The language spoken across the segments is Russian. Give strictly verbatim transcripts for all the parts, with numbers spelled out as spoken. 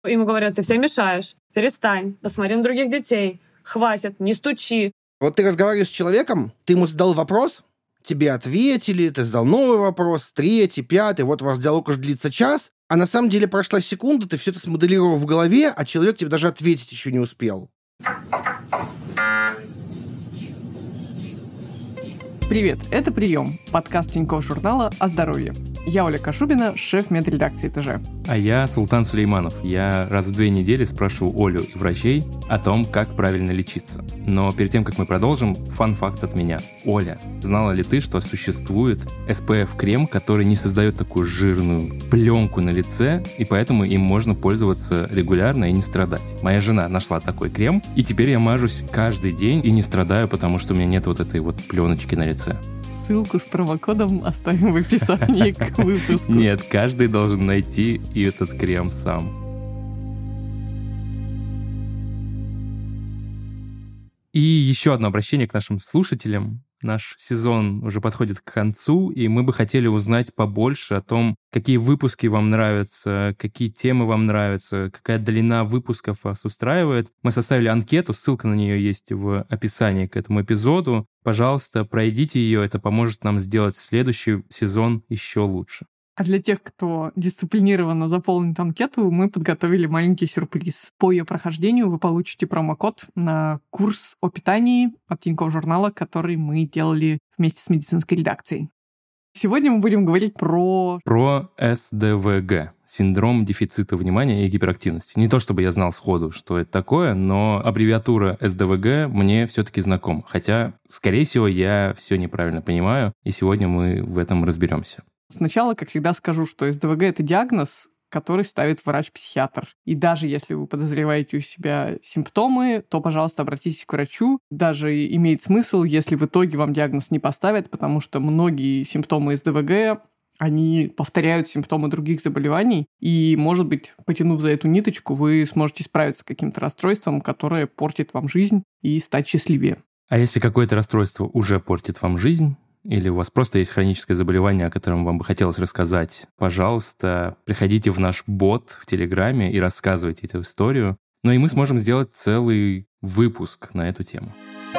Ему говорят: ты всем мешаешь, перестань, посмотри на других детей, хватит, не стучи. Вот ты разговариваешь с человеком, ты ему задал вопрос, тебе ответили, ты задал новый вопрос, третий, пятый, вот у вас диалог уже длится час, а на самом деле прошла секунда, ты все это смоделировал в голове, а человек тебе даже ответить еще не успел. Привет, это «Прием» — подкаст Тинькофф журнала о здоровье. Я Оля Кашубина, шеф медредакции ТЖ. А я Султан Сулейманов. Я раз в две недели спрашиваю Олю и врачей о том, как правильно лечиться. Но перед тем, как мы продолжим, фан-факт от меня. Оля, знала ли ты, что существует эс пэ эф-крем, который не создает такую жирную пленку на лице, и поэтому им можно пользоваться регулярно и не страдать? Моя жена нашла такой крем, и теперь я мажусь каждый день и не страдаю, потому что у меня нет вот этой вот пленочки на лице. Ссылку с промокодом оставим в описании к выпуску. Нет, каждый должен найти и этот крем сам. И еще одно обращение к нашим слушателям. Наш сезон уже подходит к концу, и мы бы хотели узнать побольше о том, какие выпуски вам нравятся, какие темы вам нравятся, какая длина выпусков вас устраивает. Мы составили анкету, ссылка на нее есть в описании к этому эпизоду. Пожалуйста, пройдите ее, это поможет нам сделать следующий сезон еще лучше. А для тех, кто дисциплинированно заполнит анкету, мы подготовили маленький сюрприз. По ее прохождению вы получите промокод на курс о питании от Тинькофф журнала, который мы делали вместе с медицинской редакцией. Сегодня мы будем говорить про... Про эс дэ вэ гэ, синдром дефицита внимания и гиперактивности. Не то чтобы я знал сходу, что это такое, но аббревиатура эс дэ вэ гэ мне все-таки знакома. Хотя, скорее всего, я все неправильно понимаю, и сегодня мы в этом разберемся. Сначала, как всегда, скажу, что эс дэ вэ гэ — это диагноз, который ставит врач-психиатр. И даже если вы подозреваете у себя симптомы, то, пожалуйста, обратитесь к врачу. Даже имеет смысл, если в итоге вам диагноз не поставят, потому что многие симптомы эс дэ вэ гэ, они повторяют симптомы других заболеваний, и, может быть, потянув за эту ниточку, вы сможете справиться с каким-то расстройством, которое портит вам жизнь, и стать счастливее. А если какое-то расстройство уже портит вам жизнь, или у вас просто есть хроническое заболевание, о котором вам бы хотелось рассказать, пожалуйста, приходите в наш бот в Телеграме и рассказывайте эту историю. Ну и мы сможем сделать целый выпуск на эту тему.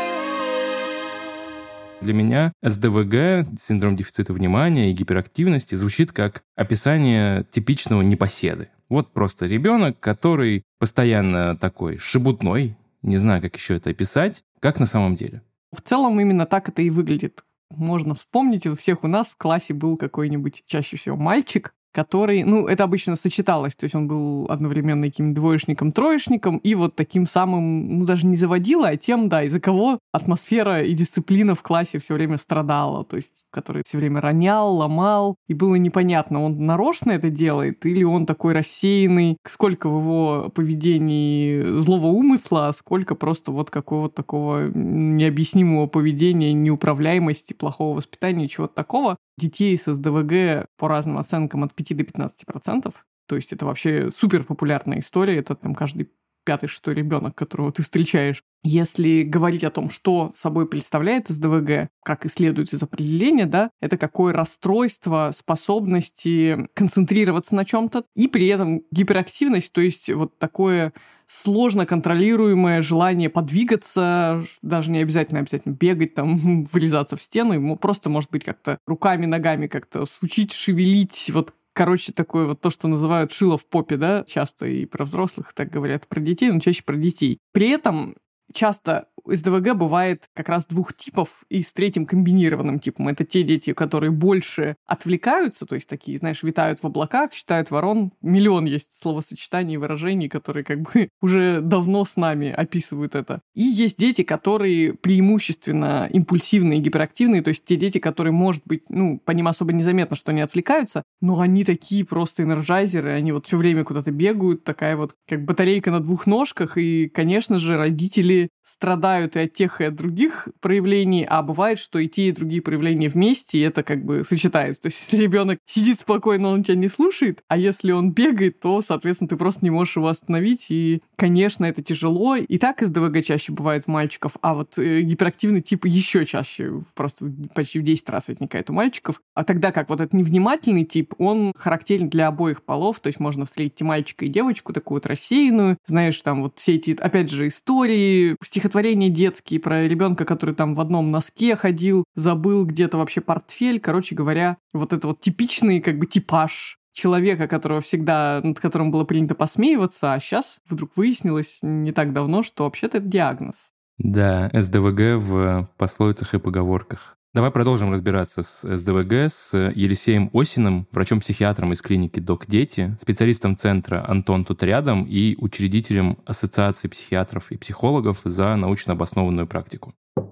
Для меня эс дэ вэ гэ, синдром дефицита внимания и гиперактивности, звучит как описание типичного непоседы. Вот просто ребенок, который постоянно такой шебутной, не знаю, как еще это описать, как на самом деле. В целом именно так это и выглядит. Можно вспомнить, у всех у нас в классе был какой-нибудь чаще всего мальчик, который, ну, это обычно сочеталось, то есть он был одновременно каким-то двоечником, троечником и вот таким самым, ну, даже не заводила, а тем, да, из-за кого атмосфера и дисциплина в классе все время страдала, то есть который все время ронял, ломал, и было непонятно, он нарочно это делает или он такой рассеянный, сколько в его поведении злого умысла, а сколько просто вот какого-то такого необъяснимого поведения, неуправляемости, плохого воспитания, чего-то такого. Детей с эс дэ вэ гэ по разным оценкам от пяти до пятнадцати процентов. То есть это вообще супер популярная история. Это там каждый пятый-шестой ребенок, которого ты встречаешь. Если говорить о том, что собой представляет эс дэ вэ гэ, как и следует из определения, да, это какое расстройство способности концентрироваться на чем-то и при этом гиперактивность, то есть вот такое сложно контролируемое желание подвигаться, даже не обязательно обязательно бегать, там, врезаться в стену, ему просто, может быть, как-то руками, ногами как-то сучить, шевелить, вот, короче, такое вот то, что называют шило в попе, да, часто и про взрослых так говорят, про детей, но чаще про детей. При этом часто эс дэ вэ гэ бывает как раз двух типов, и с третьим комбинированным типом. Это те дети, которые больше отвлекаются, то есть такие, знаешь, витают в облаках, считают ворон. Миллион есть словосочетаний и выражений, которые как бы уже давно с нами описывают это. И есть дети, которые преимущественно импульсивные, гиперактивные, то есть те дети, которые, может быть, ну, по ним особо незаметно, что они отвлекаются, но они такие просто энерджайзеры, они вот все время куда-то бегают, такая вот как батарейка на двух ножках, и, конечно же, родители страдают и от тех, и от других проявлений, а бывает, что и те, и другие проявления вместе, и это как бы сочетается. То есть если ребенок сидит спокойно, он тебя не слушает, а если он бегает, то, соответственно, ты просто не можешь его остановить, и, конечно, это тяжело. И так эс дэ вэ гэ чаще бывает у мальчиков, а вот э, гиперактивный тип еще чаще, просто почти в десять раз возникает у мальчиков. А тогда как вот этот невнимательный тип, он характерен для обоих полов, то есть можно встретить и мальчика, и девочку, такую вот рассеянную. Знаешь, там вот все эти, опять же, истории, стихотворения детские про ребенка, который там в одном носке ходил, забыл где-то вообще портфель. Короче говоря, вот это вот типичный как бы типаж человека, которого всегда, над которым было принято посмеиваться, а сейчас вдруг выяснилось не так давно, что вообще-то это диагноз. Да, эс дэ вэ гэ в пословицах и поговорках. Давай продолжим разбираться с эс дэ вэ гэ с Елисеем Осиным, врачом-психиатром из клиники «Док-Дети», специалистом центра «Антон тут рядом» и учредителем Ассоциации психиатров и психологов за научно обоснованную практику.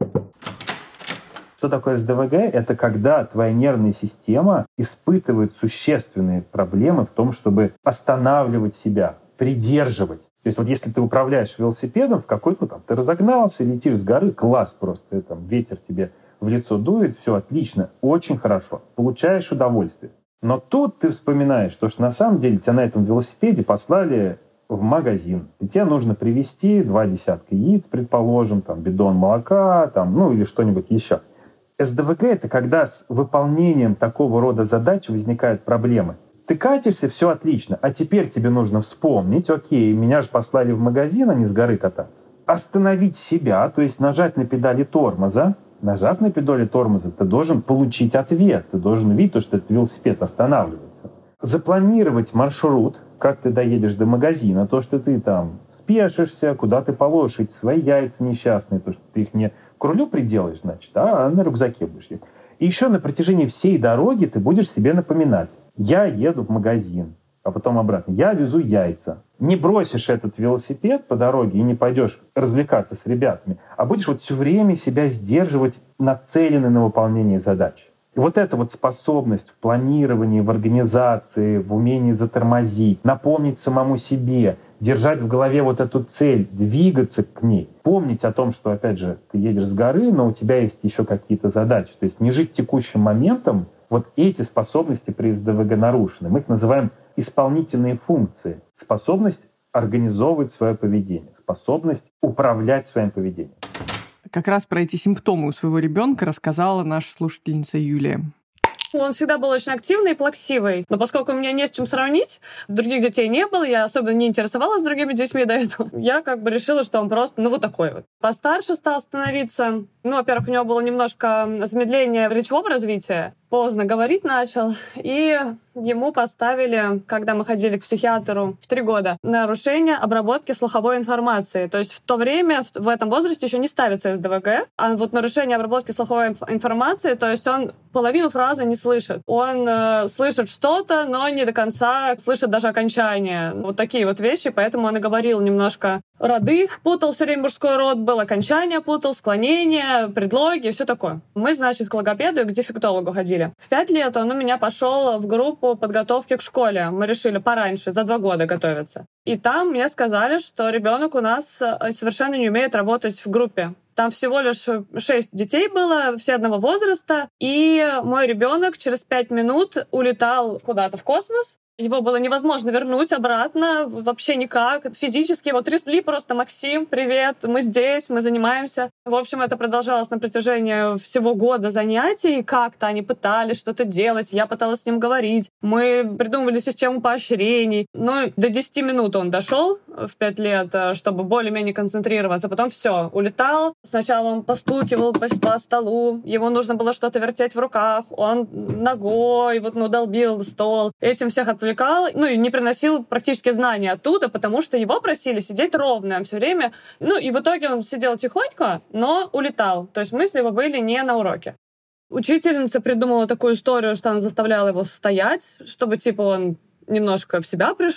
Что такое эс дэ вэ гэ? Это когда твоя нервная система испытывает существенные проблемы в том, чтобы останавливать себя, придерживать. То есть вот если ты управляешь велосипедом в какой-то там, ты разогнался, летишь с горы, класс просто, там ветер тебе в лицо дует, все отлично, очень хорошо, получаешь удовольствие. Но тут ты вспоминаешь, что, что на самом деле тебя на этом велосипеде послали в магазин, и тебе нужно привезти два десятка яиц, предположим, там, бидон молока, там, ну или что-нибудь еще. эс дэ вэ гэ — это когда с выполнением такого рода задач возникают проблемы. Ты катишься, все отлично, а теперь тебе нужно вспомнить, окей, меня же послали в магазин, а не с горы кататься. Остановить себя, то есть нажать на педали тормоза. Нажав на педали тормоза, ты должен получить ответ, ты должен увидеть, что этот велосипед останавливается. Запланировать маршрут, как ты доедешь до магазина, то, что ты там спешишься, куда ты положишь эти свои яйца несчастные, то, что ты их не к рулю приделаешь, значит, а на рюкзаке будешь. И еще на протяжении всей дороги ты будешь себе напоминать: я еду в магазин, а потом обратно, я везу яйца. Не бросишь этот велосипед по дороге и не пойдешь развлекаться с ребятами, а будешь вот все время себя сдерживать, нацеленный на выполнение задач. И вот эта вот способность в планировании, в организации, в умении затормозить, напомнить самому себе, держать в голове вот эту цель, двигаться к ней, помнить о том, что, опять же, ты едешь с горы, но у тебя есть еще какие-то задачи. То есть не жить текущим моментом, вот эти способности при эс дэ вэ гэ нарушены. Мы их называем исполнительные функции. Способность организовывать свое поведение, способность управлять своим поведением. Как раз про эти симптомы у своего ребенка рассказала наша слушательница Юлия. Он всегда был очень активный и плаксивый. Но поскольку у меня не с чем сравнить, других детей не было, я особенно не интересовалась другими детьми до этого, я как бы решила, что он просто, ну, вот такой вот. Постарше стал становиться. Ну, во-первых, у него было немножко замедление речевого развития. Поздно говорить начал. И ему поставили, когда мы ходили к психиатру в три года, нарушение обработки слуховой информации. То есть в то время, в этом возрасте еще не ставится эс дэ вэ гэ, а вот нарушение обработки слуховой информации, то есть он половину фразы не слышит. Он э, слышит что-то, но не до конца слышит даже окончание. Вот такие вот вещи, поэтому он и говорил немножко роды, путал все время мужской род, был окончание путал, склонение, предлоги, все такое. Мы, значит, к логопеду и к дефектологу ходили. В пять лет он у меня пошел в группу подготовки к школе. Мы решили пораньше, за два года готовиться. И там мне сказали, что ребенок у нас совершенно не умеет работать в группе. Там всего лишь шесть детей было, все одного возраста, и мой ребенок через пять минут улетал куда-то в космос. Его было невозможно вернуть обратно, вообще никак. Физически его трясли просто: «Максим, привет, мы здесь, мы занимаемся». В общем, это продолжалось на протяжении всего года занятий. Как-то они пытались что-то делать, я пыталась с ним говорить. Мы придумывали систему поощрений. Ну, до десяти минут он дошел в пять лет, чтобы более-менее концентрироваться. Потом все, улетал. Сначала он постукивал по, по столу, ему нужно было что-то вертеть в руках. Он ногой вот, ну, долбил стол. Этим всех отвлекал. Ну и не приносил практически знания оттуда, потому что его просили сидеть ровно. Он все время... Ну и в итоге он сидел тихонько, но улетал. То есть мысли его были не на уроке. Учительница придумала такую историю, что она заставляла его стоять, чтобы типа он немножко в себя пришел.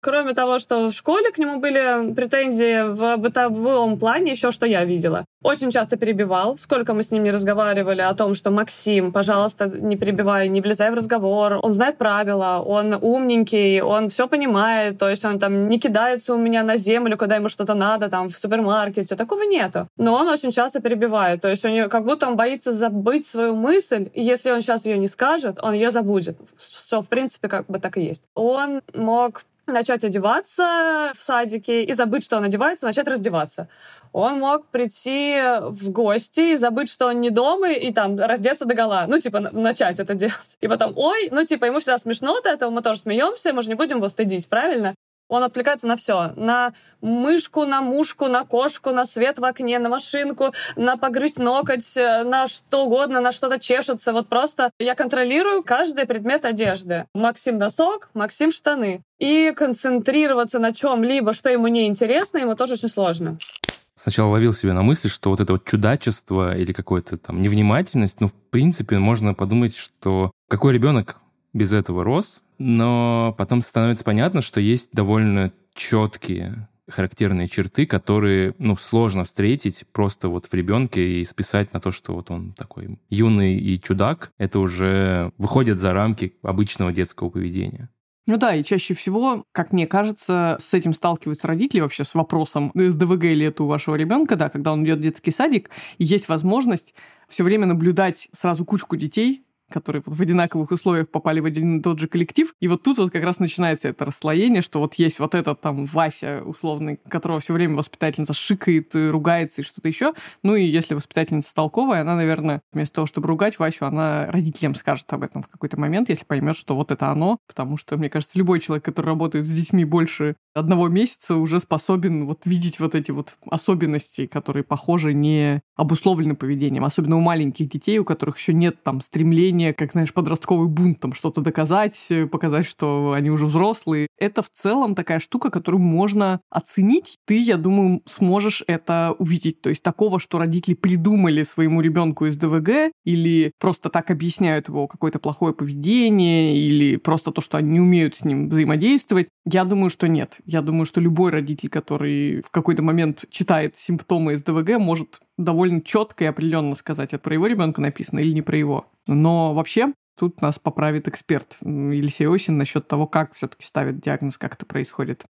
Кроме того, что в школе к нему были претензии в бытовом плане, еще что я видела. Очень часто перебивал. Сколько мы с ним не разговаривали о том, что Максим, пожалуйста, не перебивай, не влезай в разговор. Он знает правила, он умненький, он все понимает. То есть он там не кидается у меня на землю, когда ему что-то надо, там, в супермаркете. Такого нету. Но он очень часто перебивает. То есть у него, как будто он боится забыть свою мысль. И если он сейчас ее не скажет, он ее забудет. Все, в принципе, как бы так и есть. Он мог начать одеваться в садике и забыть, что он одевается, начать раздеваться. Он мог прийти в гости и забыть, что он не дома, и там раздеться догола. Ну, типа, начать это делать. И потом, ой, ну, типа, ему всегда смешно от этого, мы тоже смеемся, мы же не будем его стыдить, правильно? Он отвлекается на все. На мышку, на мушку, на кошку, на свет в окне, на машинку, на погрызть ноготь, на что угодно, на что-то чешется. Вот просто я контролирую каждый предмет одежды. Максим носок, Максим штаны. И концентрироваться на чем-либо, что ему не интересно, ему тоже очень сложно. Сначала ловил себя на мысли, что вот это вот чудачество или какая-то там невнимательность, ну, в принципе, можно подумать, что какой ребенок без этого рос, но потом становится понятно, что есть довольно четкие характерные черты, которые, ну, сложно встретить просто вот в ребенке и списать на то, что вот он такой юный и чудак. Это уже выходит за рамки обычного детского поведения. Ну да, и чаще всего, как мне кажется, с этим сталкиваются родители вообще с вопросом, эс дэ вэ гэ ли это у вашего ребенка, да, когда он идет в детский садик, и есть возможность все время наблюдать сразу кучку детей, которые вот в одинаковых условиях попали в один и тот же коллектив. И вот тут вот как раз начинается это расслоение, что вот есть вот этот там Вася, условный, которого все время воспитательница шикает, ругается и что-то еще. Ну и если воспитательница толковая, она, наверное, вместо того, чтобы ругать Васю, она родителям скажет об этом в какой-то момент, если поймет, что вот это оно. Потому что, мне кажется, любой человек, который работает с детьми больше одного месяца, уже способен вот видеть вот эти вот особенности, которые, похоже, не обусловлены поведением. Особенно у маленьких детей, у которых еще нет там стремления, как, знаешь, подростковый бунт, там что-то доказать, показать, что они уже взрослые. Это в целом такая штука, которую можно оценить. Ты, я думаю, сможешь это увидеть. То есть такого, что родители придумали своему ребенку эс дэ вэ гэ или просто так объясняют его какое-то плохое поведение или просто то, что они не умеют с ним взаимодействовать. Я думаю, что нет. Я думаю, что любой родитель, который в какой-то момент читает симптомы эс дэ вэ гэ, может довольно четко и определенно сказать, это про его ребенка написано или не про его. Но вообще тут нас поправит эксперт Елисей Осин насчет того, как все-таки ставят диагноз, как это происходит.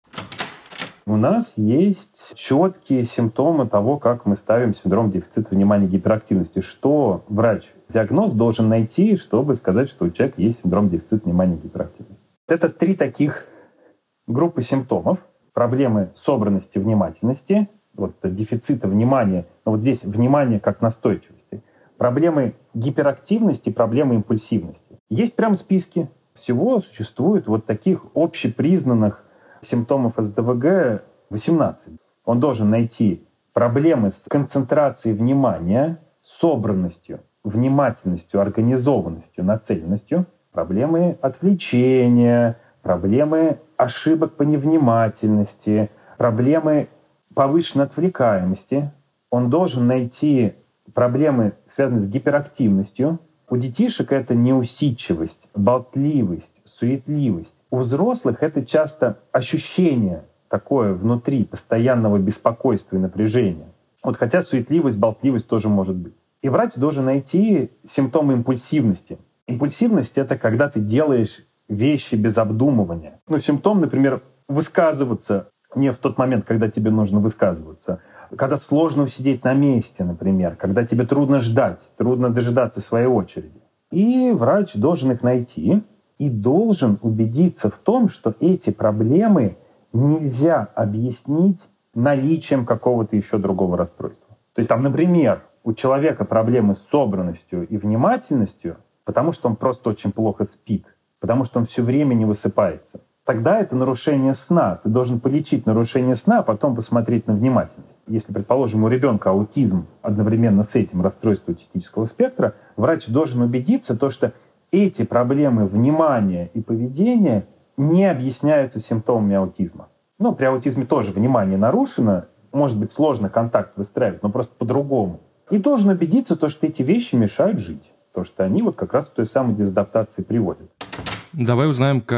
У нас есть четкие симптомы того, как мы ставим синдром дефицита внимания и гиперактивности. Что врач-диагноз должен найти, чтобы сказать, что у человека есть синдром дефицита внимания и гиперактивности. Это три таких группы симптомов. Проблемы собранности, внимательности, вот дефицита внимания, но вот здесь внимание как настойчивости. Проблемы гиперактивности, проблемы импульсивности. Есть прям списки. Всего существует вот таких общепризнанных симптомов эс дэ вэ гэ восемнадцать. Он должен найти проблемы с концентрацией внимания, собранностью, внимательностью, организованностью, нацеленностью, проблемы отвлечения, проблемы ошибок по невнимательности, проблемы повышенной отвлекаемости. Он должен найти проблемы, связанные с гиперактивностью. У детишек это неусидчивость, болтливость, суетливость. У взрослых это часто ощущение такое внутри постоянного беспокойства и напряжения. Вот хотя суетливость, болтливость тоже может быть. И врач должен найти симптомы импульсивности. Импульсивность — это когда ты делаешь вещи без обдумывания. Ну, симптом, например, высказываться не в тот момент, когда тебе нужно высказываться, когда сложно усидеть на месте, например, когда тебе трудно ждать, трудно дожидаться своей очереди. И врач должен их найти и должен убедиться в том, что эти проблемы нельзя объяснить наличием какого-то еще другого расстройства. То есть, там, например, у человека проблемы с собранностью и внимательностью, потому что он просто очень плохо спит, потому что он все время не высыпается. Тогда это нарушение сна. Ты должен полечить нарушение сна, а потом посмотреть на внимательность. Если, предположим, у ребенка аутизм, одновременно с этим расстройство аутистического спектра, врач должен убедиться, то, что эти проблемы внимания и поведения не объясняются симптомами аутизма. Ну, при аутизме тоже внимание нарушено, может быть, сложно контакт выстраивать, но просто по-другому. И должен убедиться, то, что эти вещи мешают жить. То, что они вот как раз к той самой дезадаптации приводят. Давай узнаем, как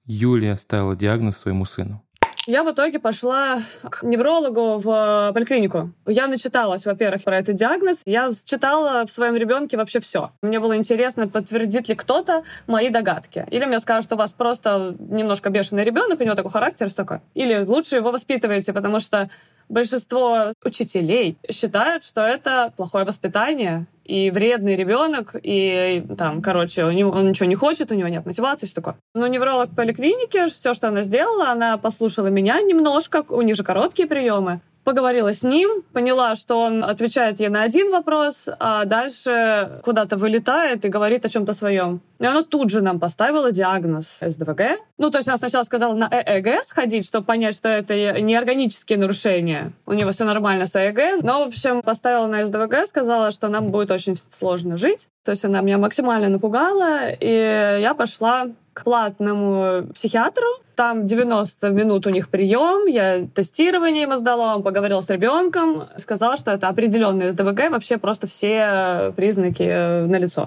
Юлия ставила диагноз своему сыну? Я в итоге пошла к неврологу в поликлинику. Я начиталась, во-первых, про этот диагноз. Я читала в своем ребенке вообще все. Мне было интересно, подтвердит ли кто-то мои догадки. Или мне скажут, что у вас просто немножко бешеный ребенок, у него такой характер, что такое. Или лучше его воспитываете, потому что большинство учителей считают, что это плохое воспитание и вредный ребенок, и там, короче, у него, он ничего не хочет, у него нет мотивации, что такое. Но невролог в поликлинике, все, что она сделала, она послушала меня немножко, у них же короткие приемы, поговорила с ним, поняла, что он отвечает ей на один вопрос, а дальше куда-то вылетает и говорит о чем-то своем. И она тут же нам поставила диагноз эс дэ вэ гэ. Ну, то есть она сначала сказала на э э гэ сходить, чтобы понять, что это не органические нарушения. У него все нормально с э э гэ. Но, в общем, поставила на эс дэ вэ гэ, сказала, что нам будет очень сложно жить. То есть она меня максимально напугала, и я пошла к платному психиатру. Там девяносто минут у них прием, я тестирование ему сдала, он поговорил с ребенком, сказал, что это определенный эс дэ вэ гэ, вообще просто все признаки налицо.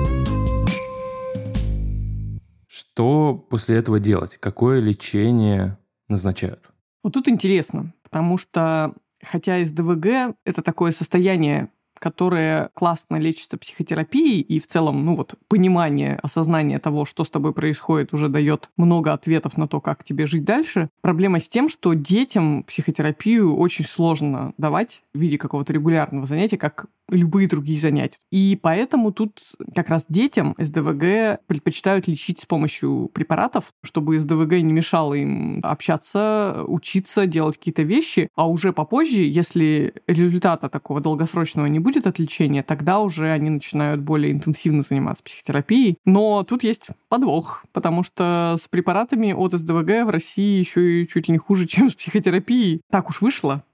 Что после этого делать? Какое лечение назначают? Вот тут интересно, потому что хотя эс дэ вэ гэ — это такое состояние, которое классно лечится психотерапией, и в целом, ну вот, понимание, осознание того, что с тобой происходит, уже дает много ответов на то, как тебе жить дальше. Проблема с тем, что детям психотерапию очень сложно давать в виде какого-то регулярного занятия, как любые другие занятия. И поэтому тут как раз детям эс дэ вэ гэ предпочитают лечить с помощью препаратов, чтобы эс дэ вэ гэ не мешало им общаться, учиться, делать какие-то вещи, а уже попозже, если результата такого долгосрочного не будет от лечения, тогда уже они начинают более интенсивно заниматься психотерапией. Но тут есть подвох, потому что с препаратами от эс дэ вэ гэ в России еще и чуть ли не хуже, чем с психотерапией. Так уж вышло,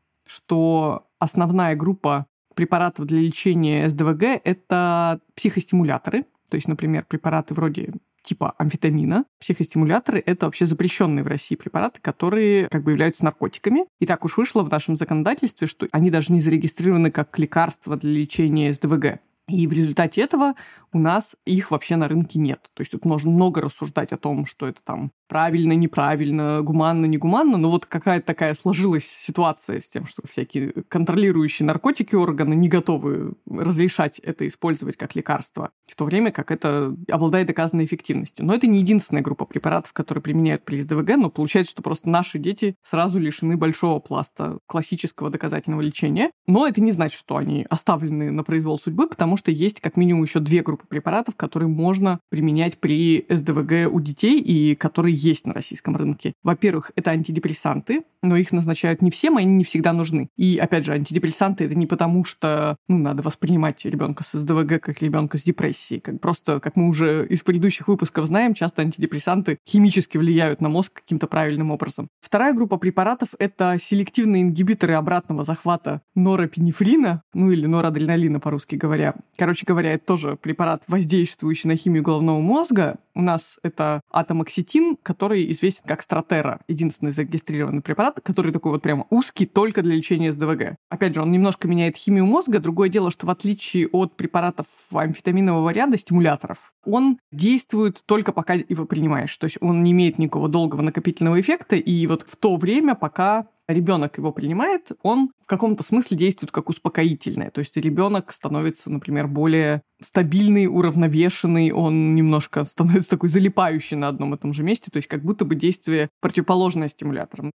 что основная группа препаратов для лечения эс дэ вэ гэ — это психостимуляторы, то есть, например, препараты вроде типа амфетамина. Психостимуляторы — это вообще запрещенные в России препараты, которые как бы являются наркотиками. И так уж вышло в нашем законодательстве, что они даже не зарегистрированы как лекарства для лечения эс дэ вэ гэ. И в результате этого у нас их вообще на рынке нет. То есть тут можно много рассуждать о том, что это там правильно, неправильно, гуманно, негуманно, но вот какая-то такая сложилась ситуация с тем, что всякие контролирующие наркотики органы не готовы разрешать это использовать как лекарство, в то время как это обладает доказанной эффективностью. Но это не единственная группа препаратов, которые применяют при эс дэ вэ гэ, но получается, что просто наши дети сразу лишены большого пласта классического доказательного лечения. Но это не значит, что они оставлены на произвол судьбы, потому что есть как минимум еще две группы препаратов, которые можно применять при эс дэ вэ гэ у детей и которые есть на российском рынке. Во-первых, это антидепрессанты, но их назначают не всем, они не всегда нужны. И, опять же, антидепрессанты — это не потому, что ну, надо воспринимать ребенка с эс дэ вэ гэ как ребенка с депрессией. Как просто, как мы уже из предыдущих выпусков знаем, часто антидепрессанты химически влияют на мозг каким-то правильным образом. Вторая группа препаратов — это селективные ингибиторы обратного захвата норопинефрина, ну или норадреналина, по-русски говоря. Короче говоря, это тоже препарат, воздействующий на химию головного мозга. У нас это атомоксетин, который известен как Стратера, единственный зарегистрированный препарат, который такой вот прямо узкий, только для лечения эс дэ вэ гэ. Опять же, он немножко меняет химию мозга. Другое дело, что в отличие от препаратов амфетаминового ряда, стимуляторов, он действует только пока его принимаешь. То есть он не имеет никакого долгого накопительного эффекта, и вот в то время, пока ребенок его принимает, он в каком-то смысле действует как успокоительное. То есть ребенок становится, например, более стабильный, уравновешенный, он немножко становится такой залипающий на одном и том же месте, то есть как будто бы действие противоположное стимуляторам.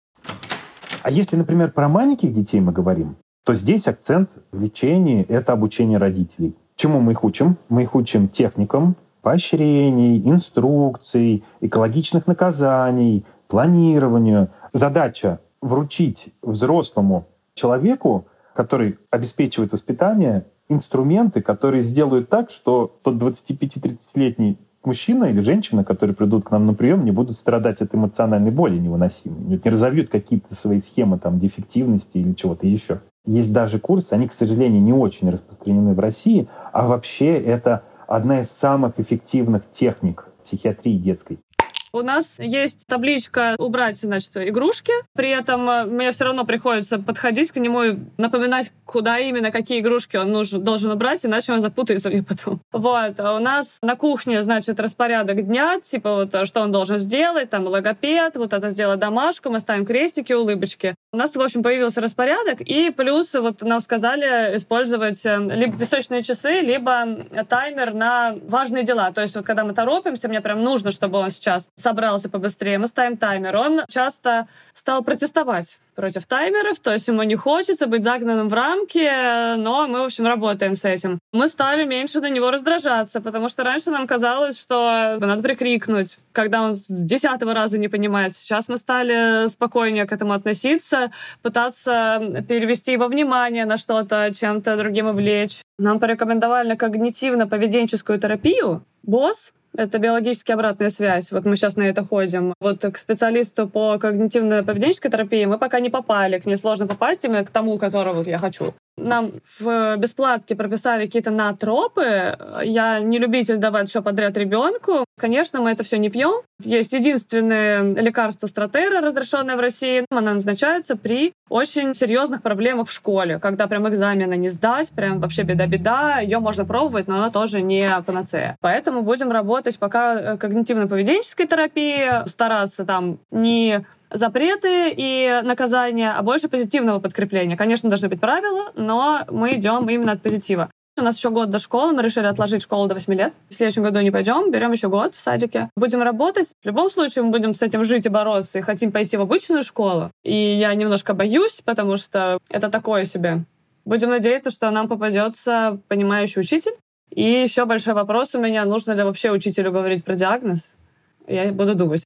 А если, например, про маленьких детей мы говорим, то здесь акцент в лечении — это обучение родителей. Чему мы их учим? Мы их учим техникам поощрений, инструкций, экологичных наказаний, планированию. Задача вручить взрослому человеку, который обеспечивает воспитание, инструменты, которые сделают так, что тот двадцатипяти-тридцатилетний мужчина или женщина, которые придут к нам на прием, не будут страдать от эмоциональной боли невыносимой, не разовьют какие-то свои схемы там, дефективности или чего-то еще. Есть даже курсы, они, к сожалению, не очень распространены в России, а вообще это одна из самых эффективных техник психиатрии детской. У нас есть табличка «Убрать, значит, игрушки». При этом мне все равно приходится подходить к нему и напоминать, куда именно, какие игрушки он нужен, должен убрать, иначе он запутается мне потом. Вот. А у нас на кухне, значит, распорядок дня, типа вот, что он должен сделать, там, логопед, вот это сделать домашку, мы ставим крестики, улыбочки. У нас, в общем, появился распорядок, и плюс вот нам сказали использовать либо песочные часы, либо таймер на важные дела. То есть вот когда мы торопимся, мне прям нужно, чтобы он сейчас собрался побыстрее, мы ставим таймер. Он часто стал протестовать против таймеров, то есть ему не хочется быть загнанным в рамки, но мы, в общем, работаем с этим. Мы стали меньше на него раздражаться, потому что раньше нам казалось, что надо прикрикнуть, когда он с десятого раза не понимает. Сейчас мы стали спокойнее к этому относиться, пытаться перевести его внимание на что-то, чем-то другим увлечь. Нам порекомендовали когнитивно-поведенческую терапию. БОС — это биологически обратная связь. Вот мы сейчас на это ходим. Вот к специалисту по когнитивно-поведенческой терапии мы пока не попали. К ней сложно попасть именно к тому, которого я хочу. Нам в бесплатке прописали какие-то натропы. Я не любитель давать все подряд ребенку. Конечно, мы это все не пьем. Есть единственное лекарство Стратера, разрешенное в России. Она назначается при очень серьезных проблемах в школе, когда прям экзамены не сдать, прям вообще беда-беда. Ее можно пробовать, но она тоже не панацея. Поэтому будем работать пока когнитивно-поведенческой терапией, стараться там не запреты и наказания, а больше позитивного подкрепления. Конечно, должны быть правила, но мы идем именно от позитива. У нас еще год до школы, мы решили отложить школу до восьми лет. В следующем году не пойдем, берем еще год в садике. Будем работать. В любом случае мы будем с этим жить и бороться, и хотим пойти в обычную школу. И я немножко боюсь, потому что это такое себе. Будем надеяться, что нам попадется понимающий учитель. И еще большой вопрос у меня, нужно ли вообще учителю говорить про диагноз. Я буду думать.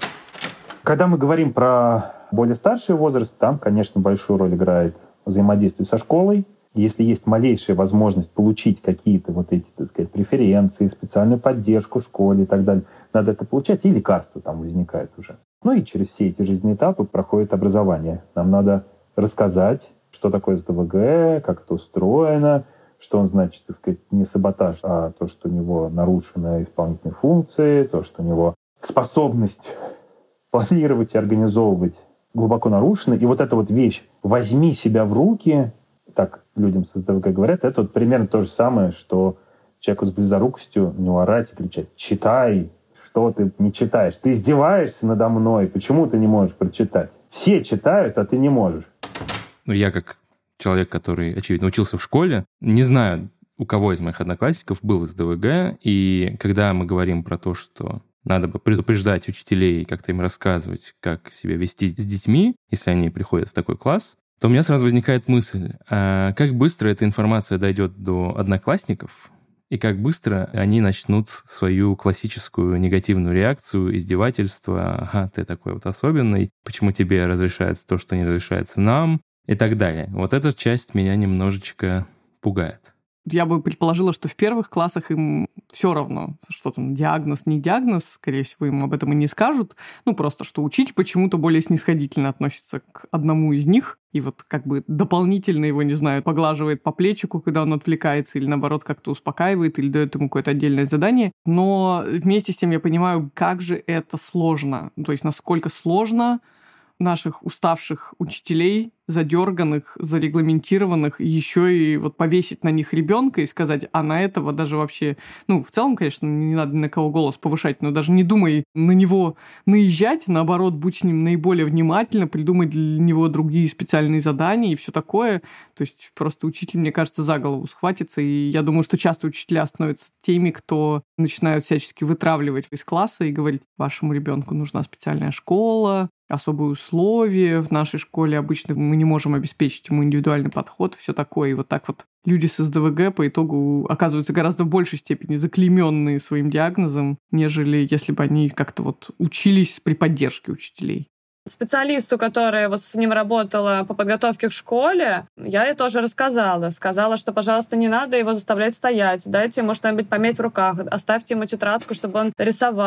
Когда мы говорим про более старший возраст, там, конечно, большую роль играет взаимодействие со школой. Если есть малейшая возможность получить какие-то вот эти, так сказать, преференции, специальную поддержку в школе и так далее, надо это получать, и лекарства там возникают уже. Ну и через все эти жизненные этапы проходит образование. Нам надо рассказать, что такое СДВГ, как это устроено, что он значит, так сказать, не саботаж, а то, что у него нарушены исполнительные функции, то, что у него способность планировать и организовывать глубоко нарушена. И вот эта вот вещь «возьми себя в руки», так людям с СДВГ говорят, это вот примерно то же самое, что человеку с близорукостью не орать и кричать «читай», что ты не читаешь, ты издеваешься надо мной, почему ты не можешь прочитать? Все читают, а ты не можешь. Ну, я как человек, который, очевидно, учился в школе, не знаю, у кого из моих одноклассников был СДВГ, и когда мы говорим про то, что надо бы предупреждать учителей, как-то им рассказывать, как себя вести с детьми, если они приходят в такой класс, то у меня сразу возникает мысль, а как быстро эта информация дойдет до одноклассников, и как быстро они начнут свою классическую негативную реакцию, издевательство, ага, ты такой вот особенный, почему тебе разрешается то, что не разрешается нам, и так далее. Вот эта часть меня немножечко пугает. Я бы предположила, что в первых классах им все равно, что там диагноз, не диагноз, скорее всего, им об этом и не скажут. Ну, просто что учитель почему-то более снисходительно относится к одному из них, и вот как бы дополнительно его, не знаю, поглаживает по плечику, когда он отвлекается, или наоборот как-то успокаивает, или дает ему какое-то отдельное задание. Но вместе с тем я понимаю, как же это сложно. То есть насколько сложно наших уставших учителей, задерганных, зарегламентированных, еще и вот повесить на них ребенка и сказать, а на этого даже вообще... Ну, в целом, конечно, не надо ни на кого голос повышать, но даже не думай на него наезжать, наоборот, будь с ним наиболее внимательно, придумай для него другие специальные задания и все такое. То есть просто учитель, мне кажется, за голову схватится, и я думаю, что часто учителя становятся теми, кто начинают всячески вытравливать из класса и говорить, вашему ребенку нужна специальная школа, особые условия. В нашей школе обычно мы не можем обеспечить ему индивидуальный подход, все такое. И вот так вот люди с СДВГ по итогу оказываются гораздо в большей степени заклейменные своим диагнозом, нежели если бы они как-то вот учились при поддержке учителей. Специалисту, которая вот с ним работала по подготовке к школе, я ей тоже рассказала. Сказала, что, пожалуйста, не надо его заставлять стоять. Дайте ему что-нибудь пометь в руках. Оставьте ему тетрадку, чтобы он рисовал.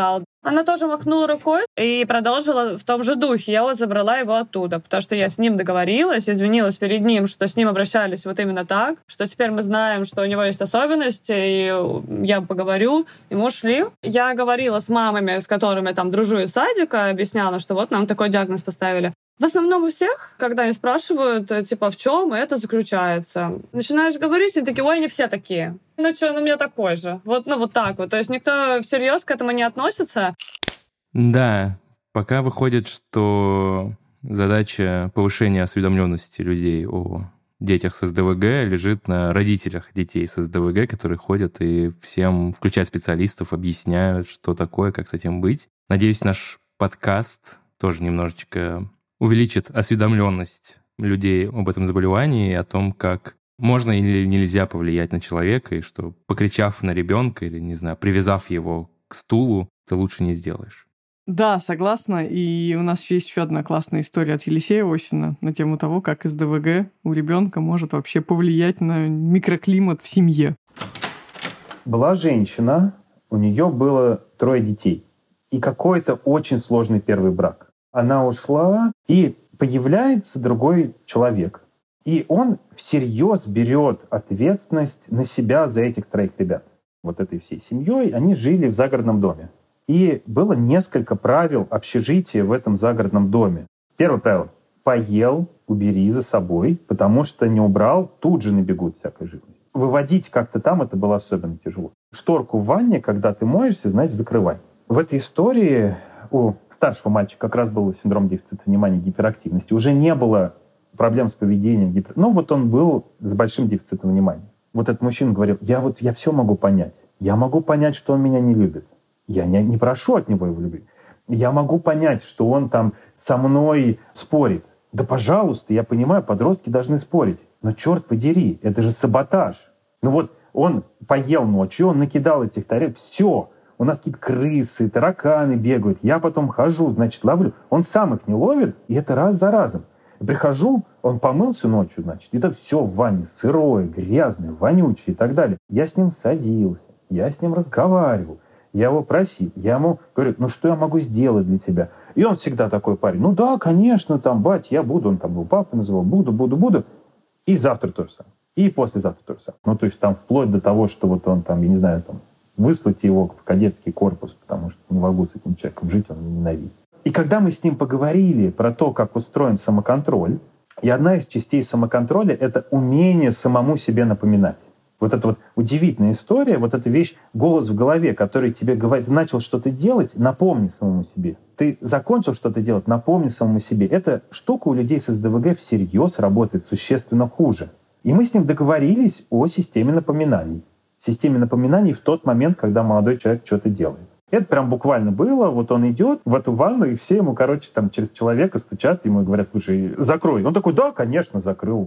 Она тоже махнула рукой и продолжила в том же духе. Я вот забрала его оттуда, потому что я с ним договорилась, извинилась перед ним, что с ним обращались вот именно так, что теперь мы знаем, что у него есть особенности, и я поговорю. И мы ушли. Я говорила с мамами, с которыми там дружу из садика, объясняла, что вот нам такой диагноз поставили. В основном у всех, когда они спрашивают, типа, в чем это заключается, начинаешь говорить, и такие, ой, они все такие. Ну что, ну у меня такой же. Вот, ну вот так вот. То есть никто всерьез к этому не относится. Да, пока выходит, что задача повышения осведомленности людей о детях с СДВГ лежит на родителях детей с СДВГ, которые ходят и всем, включая специалистов, объясняют, что такое, как с этим быть. Надеюсь, наш подкаст тоже немножечко увеличит осведомленность людей об этом заболевании, о том, как можно или нельзя повлиять на человека, и что, покричав на ребенка или, не знаю, привязав его к стулу, ты лучше не сделаешь. Да, согласна. И у нас есть еще одна классная история от Елисея Осина на тему того, как СДВГ у ребенка может вообще повлиять на микроклимат в семье. Была женщина, у нее было трое детей. И какой-то очень сложный первый брак. Она ушла, и появляется другой человек. И он всерьез берет ответственность на себя за этих троих ребят. Вот этой всей семьей они жили в загородном доме. И было несколько правил общежития в этом загородном доме. Первое правило — поел, убери за собой, потому что не убрал, тут же набегут всякой живности. Выводить как-то там это было особенно тяжело. Шторку в ванне, когда ты моешься, значит, закрывай. В этой истории у старшего мальчика как раз был синдром дефицита внимания, гиперактивности. Уже не было проблем с поведением. Гипер... Ну вот он был с большим дефицитом внимания. Вот этот мужчина говорил, я вот я все могу понять. Я могу понять, что он меня не любит. Я не, не прошу от него его любить. Я могу понять, что он там со мной спорит. Да пожалуйста, я понимаю, подростки должны спорить. Но черт подери, это же саботаж. Ну вот он поел ночью, он накидал этих тарелок, все. У нас какие-то крысы, тараканы бегают. Я потом хожу, значит, ловлю. Он сам их не ловит, и это раз за разом. И прихожу, он помылся ночью, значит, и там все в ванне сырое, грязное, вонючее и так далее. Я с ним садился, я с ним разговаривал, я его просил, я ему говорю, ну что я могу сделать для тебя? И он всегда такой парень, ну да, конечно, там, бать, я буду, он там его папа называл, буду, буду, буду. И завтра то же самое, и послезавтра то же самое. Ну то есть там вплоть до того, что вот он там, я не знаю, там, выслать его в кадетский корпус, потому что не могу с этим человеком жить, он меня ненавидит. И когда мы с ним поговорили про то, как устроен самоконтроль, и одна из частей самоконтроля — это умение самому себе напоминать. Вот эта вот удивительная история, вот эта вещь, голос в голове, который тебе говорит, ты начал что-то делать, напомни самому себе. Ты закончил что-то делать, напомни самому себе. Эта штука у людей с СДВГ всерьез работает существенно хуже. И мы с ним договорились о системе напоминаний. Системе напоминаний в тот момент, когда молодой человек что-то делает. Это прям буквально было. Вот он идет в эту ванну, и все ему, короче, там через человека стучат ему и говорят, слушай, закрой. Он такой, да, конечно, закрыл.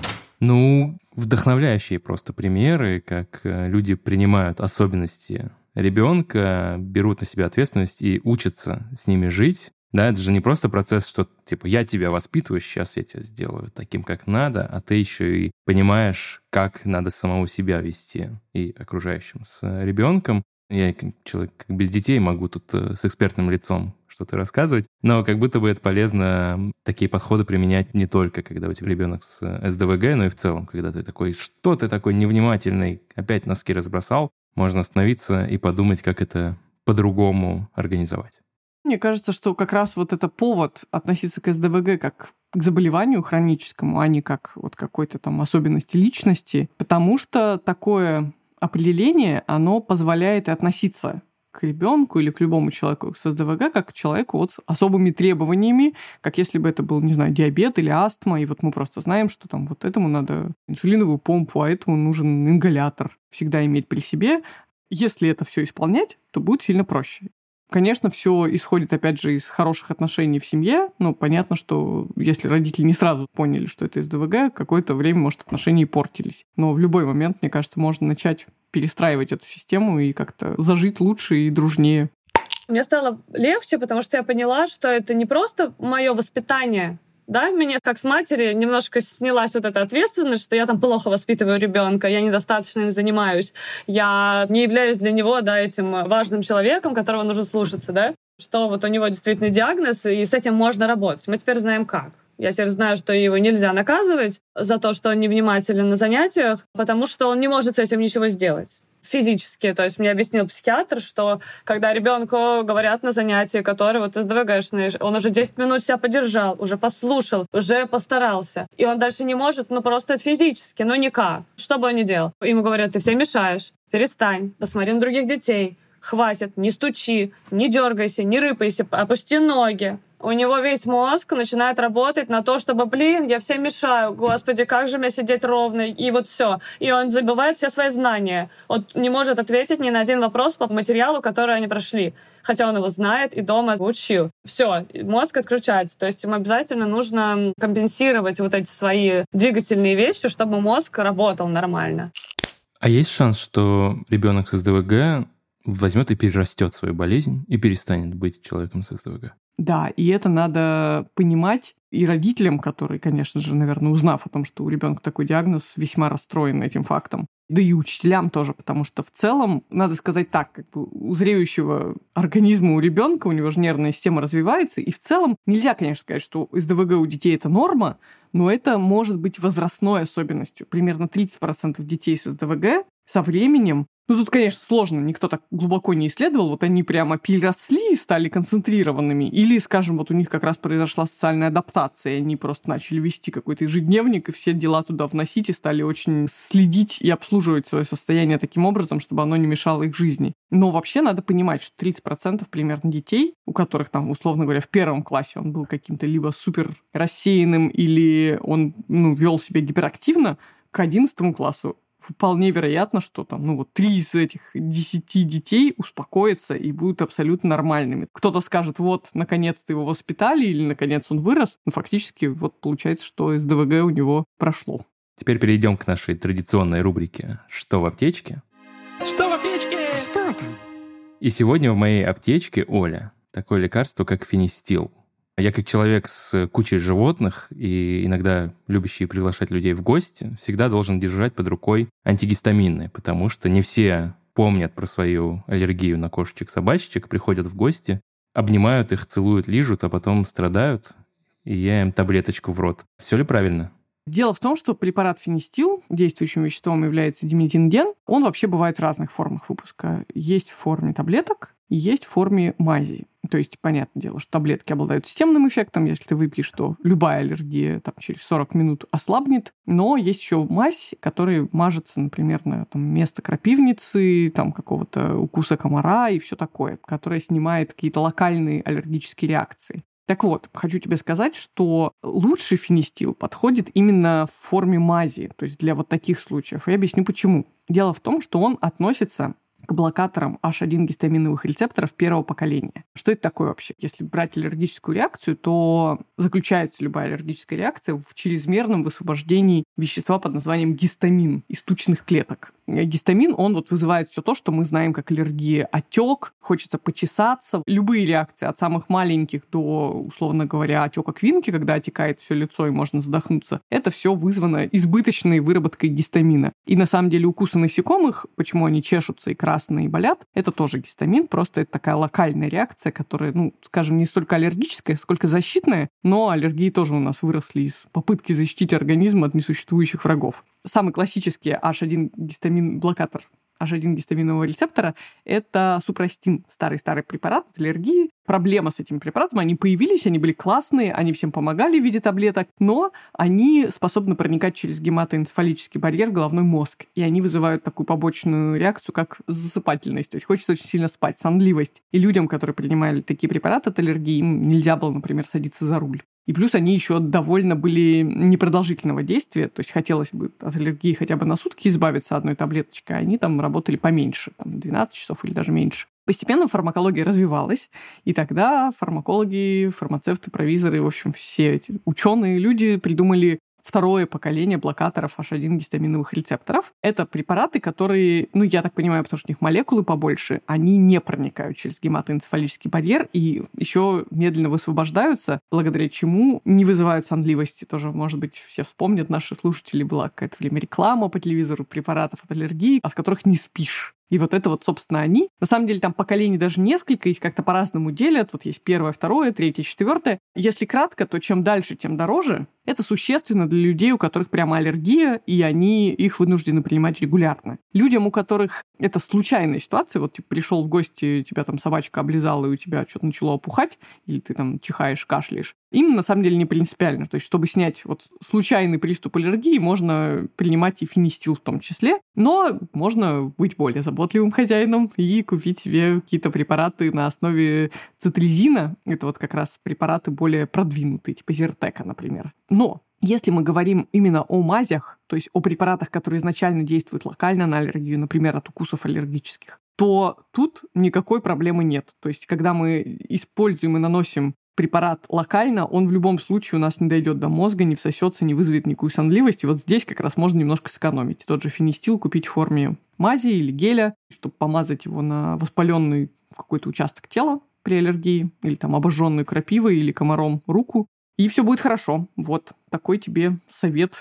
Ну, вдохновляющие просто примеры, как люди принимают особенности ребенка, берут на себя ответственность и учатся с ними жить. Да, это же не просто процесс, что типа я тебя воспитываю, сейчас я тебя сделаю таким, как надо, а ты еще и понимаешь, как надо самого себя вести и окружающим с ребенком. Я, как человек без детей, могу тут с экспертным лицом что-то рассказывать, но как будто бы это полезно такие подходы применять не только, когда у тебя ребенок с СДВГ, но и в целом, когда ты такой, что ты такой невнимательный, опять носки разбросал, можно остановиться и подумать, как это по-другому организовать. Мне кажется, что как раз вот это повод относиться к СДВГ как к заболеванию хроническому, а не как вот какой-то там особенности личности, потому что такое определение, оно позволяет относиться к ребенку или к любому человеку с СДВГ как к человеку вот с особыми требованиями, как если бы это был, не знаю, диабет или астма, и вот мы просто знаем, что там вот этому надо инсулиновую помпу, а этому нужен ингалятор всегда иметь при себе. Если это все исполнять, то будет сильно проще. Конечно, все исходит, опять же, из хороших отношений в семье. Ну, понятно, что если родители не сразу поняли, что это СДВГ, какое-то время, может, отношения и портились. Но в любой момент, мне кажется, можно начать перестраивать эту систему и как-то зажить лучше и дружнее. Мне стало легче, потому что я поняла, что это не просто мое воспитание Да, мне как с матери немножко снялась вот эта ответственность, что я там плохо воспитываю ребенка, я недостаточно им занимаюсь, я не являюсь для него, да, этим важным человеком, которого нужно слушаться, да, что вот у него действительно диагноз, и с этим можно работать. Мы теперь знаем как. Я теперь знаю, что его нельзя наказывать за то, что он невнимателен на занятиях, потому что он не может с этим ничего сделать. Физически. То есть мне объяснил психиатр, что когда ребенку говорят на занятии, который вот СДВГшный, он уже десять минут себя подержал, уже послушал, уже постарался, и он дальше не может, ну просто физически, ну никак. Что бы он ни делал? Ему говорят, ты всем мешаешь, перестань, посмотри на других детей, хватит, не стучи, не дергайся, не рыпайся, опусти ноги. У него весь мозг начинает работать на то, чтобы, блин, я всем мешаю, господи, как же мне сидеть ровно, и вот все. И он забывает все свои знания. Он не может ответить ни на один вопрос по материалу, который они прошли. Хотя он его знает и дома учил. Все, мозг отключается. То есть им обязательно нужно компенсировать вот эти свои двигательные вещи, чтобы мозг работал нормально. А есть шанс, что ребенок с СДВГ возьмет и перерастет свою болезнь и перестанет быть человеком с СДВГ? Да, и это надо понимать и родителям, которые, конечно же, наверное, узнав о том, что у ребенка такой диагноз, весьма расстроены этим фактом. Да и учителям тоже, потому что в целом, надо сказать так, как бы у зреющего организма у ребенка, у него же нервная система развивается, и в целом нельзя, конечно, сказать, что СДВГ у детей это норма, но это может быть возрастной особенностью. Примерно тридцать процентов детей с СДВГ со временем, ну тут, конечно, сложно, никто так глубоко не исследовал, вот они прямо переросли и стали концентрированными, или, скажем, вот у них как раз произошла социальная адаптация, и они просто начали вести какой-то ежедневник, и все дела туда вносить, и стали очень следить и обслуживать свое состояние таким образом, чтобы оно не мешало их жизни. Но вообще надо понимать, что тридцать процентов примерно детей, у которых там, условно говоря, в первом классе он был каким-то либо супер рассеянным, или он ну, вел себя гиперактивно, к одиннадцатому классу вполне вероятно, что там, ну вот три из этих десяти детей успокоятся и будут абсолютно нормальными. Кто-то скажет, вот, наконец-то его воспитали, или наконец он вырос. Но фактически вот получается, что СДВГ у него прошло. Теперь перейдем к нашей традиционной рубрике «Что в аптечке?». Что в аптечке? Что там? И сегодня в моей аптечке, Оля, такое лекарство, как фенистил. Я как человек с кучей животных и иногда любящий приглашать людей в гости, всегда должен держать под рукой антигистаминные, потому что не все помнят про свою аллергию на кошечек-собачечек, приходят в гости, обнимают их, целуют, лижут, а потом страдают, и я им таблеточку в рот. Все ли правильно? Дело в том, что препарат фенистил, действующим веществом является диметинген, он вообще бывает в разных формах выпуска. Есть в форме таблеток, и есть в форме мази. То есть, понятное дело, что таблетки обладают системным эффектом. Если ты выпьешь, то любая аллергия там, через сорок минут ослабнет. Но есть еще мазь, которая мажется, например, на там, место крапивницы, там, какого-то укуса комара и все такое, которая снимает какие-то локальные аллергические реакции. Так вот, хочу тебе сказать, что лучший фенистил подходит именно в форме мази, то есть для вот таких случаев. Я объясню, почему. Дело в том, что он относится к блокаторам эйч один гистаминовых рецепторов первого поколения. Что это такое вообще? Если брать аллергическую реакцию, то заключается любая аллергическая реакция в чрезмерном высвобождении вещества под названием гистамин из тучных клеток. Гистамин, он вот вызывает все то, что мы знаем как аллергия. Отек, хочется почесаться. Любые реакции от самых маленьких до, условно говоря, отека квинки, когда отекает все лицо и можно задохнуться, это все вызвано избыточной выработкой гистамина. И на самом деле укусы насекомых, почему они чешутся и красные и болят, это тоже гистамин, просто это такая локальная реакция, которая, ну, скажем, не столько аллергическая, сколько защитная, но аллергии тоже у нас выросли из попытки защитить организм от несуществующих врагов. Самый классический эйч один гистамин блокатор эйч один гистаминового рецептора – это супрастин, старый-старый препарат от аллергии. Проблема с этим препаратом, они появились, они были классные, они всем помогали в виде таблеток, но они способны проникать через гематоэнцефалический барьер в головной мозг, и они вызывают такую побочную реакцию, как засыпательность, то есть хочется очень сильно спать, сонливость. И людям, которые принимали такие препараты от аллергии, им нельзя было, например, садиться за руль. И плюс они еще довольно были непродолжительного действия, то есть хотелось бы от аллергии хотя бы на сутки избавиться одной таблеточкой, а они там работали поменьше, там двенадцать часов или даже меньше. Постепенно фармакология развивалась, и тогда фармакологи, фармацевты, провизоры, в общем, все эти ученые люди придумали второе поколение блокаторов эйч один гистаминовых рецепторов. Это препараты, которые, ну, я так понимаю, потому что у них молекулы побольше, они не проникают через гематоэнцефалический барьер и еще медленно высвобождаются, благодаря чему не вызывают сонливости. Тоже, может быть, все вспомнят, наши слушатели, была какая-то время реклама по телевизору препаратов от аллергии, от которых не спишь. И вот это вот, собственно, они. На самом деле там поколений даже несколько, их как-то по-разному делят. Вот есть первое, второе, третье, четвертое. Если кратко, то чем дальше, тем дороже. Это существенно для людей, у которых прямо аллергия, и они их вынуждены принимать регулярно. Людям, у которых это случайная ситуация, вот ты пришел в гости, тебя там собачка облизала, и у тебя что-то начало опухать, или ты там чихаешь, кашляешь, им на самом деле не принципиально. То есть, чтобы снять вот случайный приступ аллергии, можно принимать и фенистил в том числе, но можно быть более заботливым хозяином и купить себе какие-то препараты на основе цитризина. Это вот как раз препараты более продвинутые, типа Зиртека, например. Но если мы говорим именно о мазях, то есть о препаратах, которые изначально действуют локально на аллергию, например, от укусов аллергических, то тут никакой проблемы нет. То есть когда мы используем и наносим препарат локально, он в любом случае у нас не дойдет до мозга, не всосется, не вызовет никакую сонливость. И вот здесь как раз можно немножко сэкономить. Тот же фенистил купить в форме мази или геля, чтобы помазать его на воспаленный какой-то участок тела при аллергии, или там обожженную крапивой или комаром руку. И все будет хорошо. Вот такой тебе совет.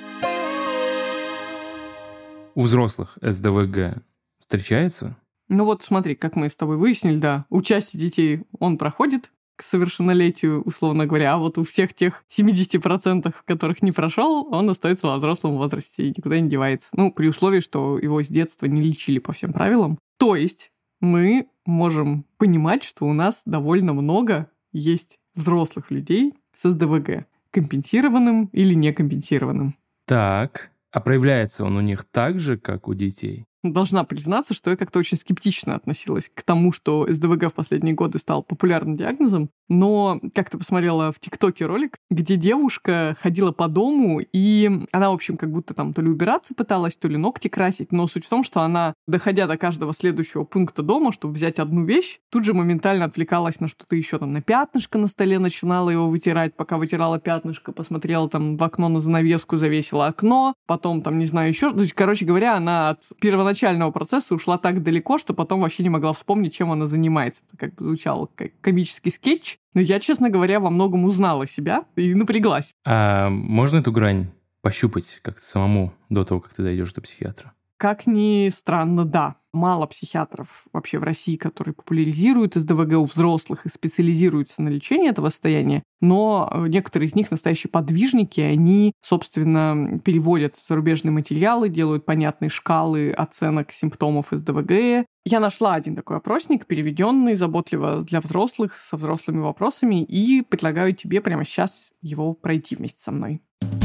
У взрослых эс дэ вэ гэ встречается? Ну вот смотри, как мы с тобой выяснили, да, у части детей он проходит к совершеннолетию, условно говоря, а вот у всех тех семьдесят процентов, которых не прошел, он остается во взрослом возрасте и никуда не девается. Ну, при условии, что его с детства не лечили по всем правилам. То есть мы можем понимать, что у нас довольно много есть взрослых людей с эс дэ вэ гэ, компенсированным или некомпенсированным. Так, а проявляется он у них так же, как у детей? Должна признаться, что я как-то очень скептично относилась к тому, что эс дэ вэ гэ в последние годы стал популярным диагнозом, но как-то посмотрела в ТикТоке ролик, где девушка ходила по дому, и она, в общем, как будто там то ли убираться пыталась, то ли ногти красить, но суть в том, что она, доходя до каждого следующего пункта дома, чтобы взять одну вещь, тут же моментально отвлекалась на что-то еще, там, на пятнышко на столе, начинала его вытирать, пока вытирала пятнышко, посмотрела там в окно на занавеску, завесила окно, потом там, не знаю, еще, то есть, короче говоря, она от первоначального начального процесса ушла так далеко, что потом вообще не могла вспомнить, чем она занимается. Это как бы звучало как комический скетч. Но я, честно говоря, во многом узнала себя и напряглась. А можно эту грань пощупать как-то самому до того, как ты дойдешь до психиатра? Как ни странно, да. Мало психиатров вообще в России, которые популяризируют эс дэ вэ гэ у взрослых и специализируются на лечении этого состояния, но некоторые из них настоящие подвижники, они, собственно, переводят зарубежные материалы, делают понятные шкалы оценок симптомов эс дэ вэ гэ. Я нашла один такой опросник, переведенный заботливо для взрослых, со взрослыми вопросами, и предлагаю тебе прямо сейчас его пройти вместе со мной.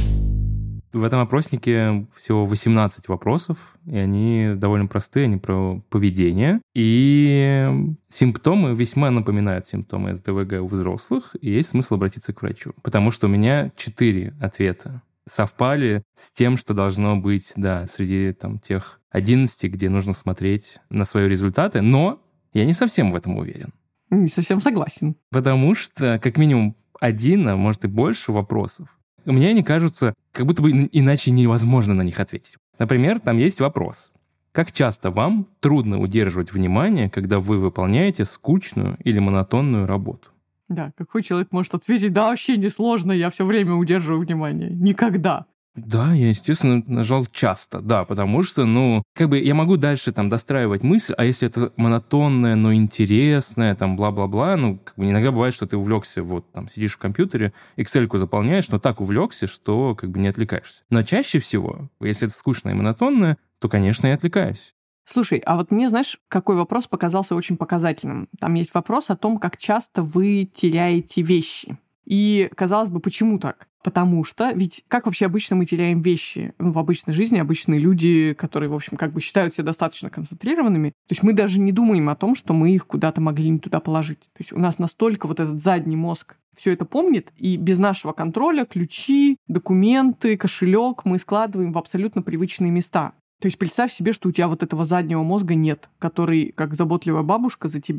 В этом опроснике всего восемнадцать вопросов, и они довольно простые, они про поведение. И симптомы весьма напоминают симптомы эс дэ вэ гэ у взрослых, и есть смысл обратиться к врачу. Потому что у меня четыре ответа совпали с тем, что должно быть, да, среди там тех одиннадцати, где нужно смотреть на свои результаты, но я не совсем в этом уверен. Не совсем согласен. Потому что как минимум один, а может и больше вопросов, мне они кажутся, как будто бы иначе невозможно на них ответить. Например, там есть вопрос. Как часто вам трудно удерживать внимание, когда вы выполняете скучную или монотонную работу? Да, какой человек может ответить, да, вообще несложно, я все время удерживаю внимание. Никогда. Да, я, естественно, нажал часто, да, потому что, ну, как бы я могу дальше там достраивать мысль, а если это монотонное, но интересное, там, бла-бла-бла, ну, как бы иногда бывает, что ты увлекся, вот, там, сидишь в компьютере, Excel-ку заполняешь, но так увлекся, что, как бы, не отвлекаешься. Но чаще всего, если это скучное и монотонное, то, конечно, я отвлекаюсь. Слушай, а вот мне, знаешь, какой вопрос показался очень показательным? Там есть вопрос о том, как часто вы теряете вещи. И, казалось бы, почему так? Потому что, ведь как вообще обычно мы теряем вещи? Ну, в обычной жизни обычные люди, которые, в общем, как бы считают себя достаточно концентрированными, то есть мы даже не думаем о том, что мы их куда-то могли не туда положить. То есть у нас настолько вот этот задний мозг все это помнит, и без нашего контроля ключи, документы, кошелек мы складываем в абсолютно привычные места. То есть представь себе, что у тебя вот этого заднего мозга нет, который, как заботливая бабушка, за тебя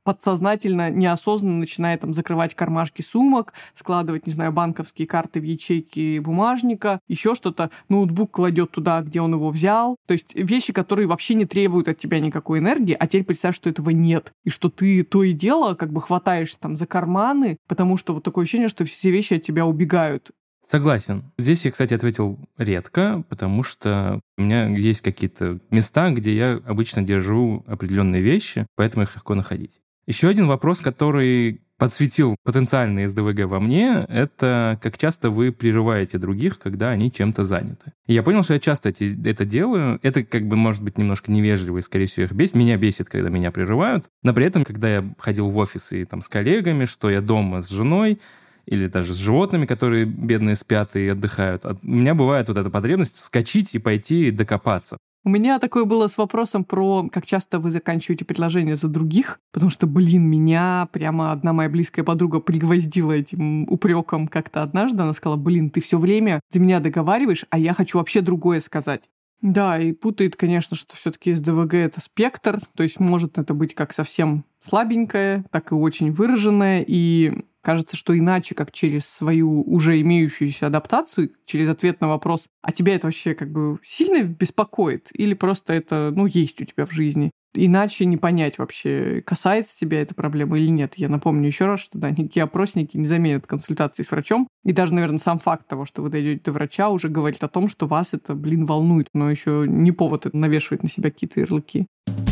подсознательно, неосознанно начинает там закрывать кармашки сумок, складывать, не знаю, банковские карты в ячейки бумажника, еще что-то. Ноутбук кладет туда, где он его взял. То есть вещи, которые вообще не требуют от тебя никакой энергии, а теперь представь, что этого нет. И что ты то и дело как бы хватаешься там за карманы, потому что вот такое ощущение, что все вещи от тебя убегают. Согласен. Здесь я, кстати, ответил редко, потому что у меня есть какие-то места, где я обычно держу определенные вещи, поэтому их легко находить. Еще один вопрос, который подсветил потенциальный эс дэ вэ гэ во мне, это как часто вы прерываете других, когда они чем-то заняты. И я понял, что я часто эти, это делаю. Это как бы может быть немножко невежливо и, скорее всего, их бесит. Меня бесит, когда меня прерывают. Но при этом, когда я ходил в офис и там с коллегами, что я дома с женой, или даже с животными, которые бедные спят и отдыхают, у меня бывает вот эта потребность вскочить и пойти докопаться. У меня такое было с вопросом про, как часто вы заканчиваете предложения за других, потому что, блин, меня прямо одна моя близкая подруга пригвоздила этим упреком как-то однажды. Она сказала, блин, ты все время за меня договариваешь, а я хочу вообще другое сказать. Да, и путает, конечно, что все-таки эс дэ вэ гэ — это спектр, то есть может это быть как совсем слабенькое, так и очень выраженное, и кажется, что иначе, как через свою уже имеющуюся адаптацию, через ответ на вопрос, а тебя это вообще как бы сильно беспокоит? Или просто это, ну, есть у тебя в жизни? Иначе не понять вообще, касается тебя эта проблема или нет. Я напомню еще раз, что да, никакие опросники не заменят консультации с врачом. И даже, наверное, сам факт того, что вы дойдете до врача, уже говорит о том, что вас это, блин, волнует. Но еще не повод это навешивать на себя какие-то ярлыки.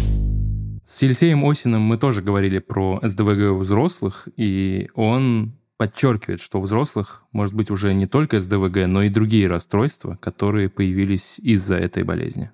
С Елисеем Осиным мы тоже говорили про эс дэ вэ гэ у взрослых, и он подчеркивает, что у взрослых может быть уже не только эс дэ вэ гэ, но и другие расстройства, которые появились из-за этой болезни.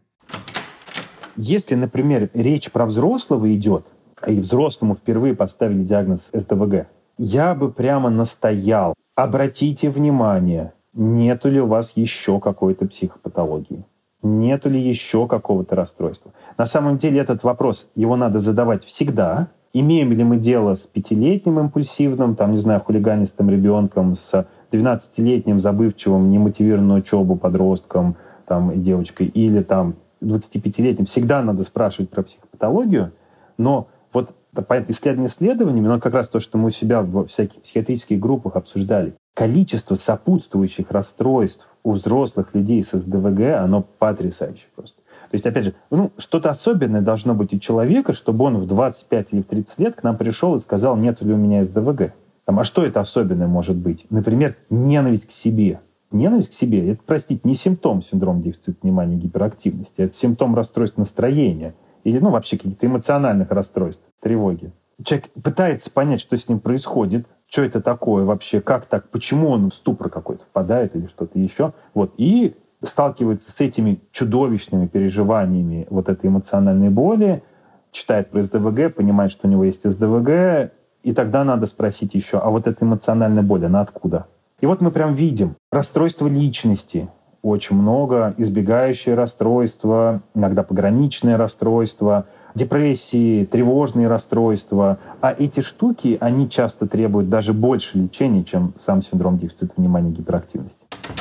Если, например, речь про взрослого идет, и взрослому впервые поставили диагноз эс дэ вэ гэ, я бы прямо настоял, обратите внимание, нету ли у вас еще какой-то психопатологии, нету ли еще какого-то расстройства. На самом деле этот вопрос, его надо задавать всегда. Имеем ли мы дело с пятилетним импульсивным, там, не знаю, хулиганистым ребенком, с двенадцатилетним забывчивым, немотивированным на учебу подростком там, и девочкой, или там двадцатипятилетним. Всегда надо спрашивать про психопатологию, но вот по исследованию исследованиями, но как раз то, что мы у себя в всяких психиатрических группах обсуждали, количество сопутствующих расстройств у взрослых людей с эс дэ вэ гэ, оно потрясающе просто. То есть, опять же, ну, что-то особенное должно быть у человека, чтобы он в двадцать пять или в тридцать лет к нам пришел и сказал, нет ли у меня эс дэ вэ гэ. Там, а что это особенное может быть? Например, ненависть к себе. Ненависть к себе — это, простите, не симптом синдрома дефицита внимания и гиперактивности, это симптом расстройств настроения или, ну, вообще каких-то эмоциональных расстройств, тревоги. Человек пытается понять, что с ним происходит, что это такое вообще, как так, почему он в ступор какой-то впадает или что-то еще. Вот. И сталкивается с этими чудовищными переживаниями вот этой эмоциональной боли, читает про эс дэ вэ гэ, понимает, что у него есть эс дэ вэ гэ, и тогда надо спросить еще, а вот эта эмоциональная боль, она откуда? И вот мы прям видим расстройство личности, очень много, избегающее расстройства, иногда пограничное расстройство, депрессии, тревожные расстройства. А эти штуки, они часто требуют даже больше лечения, чем сам синдром дефицита внимания и гиперактивности.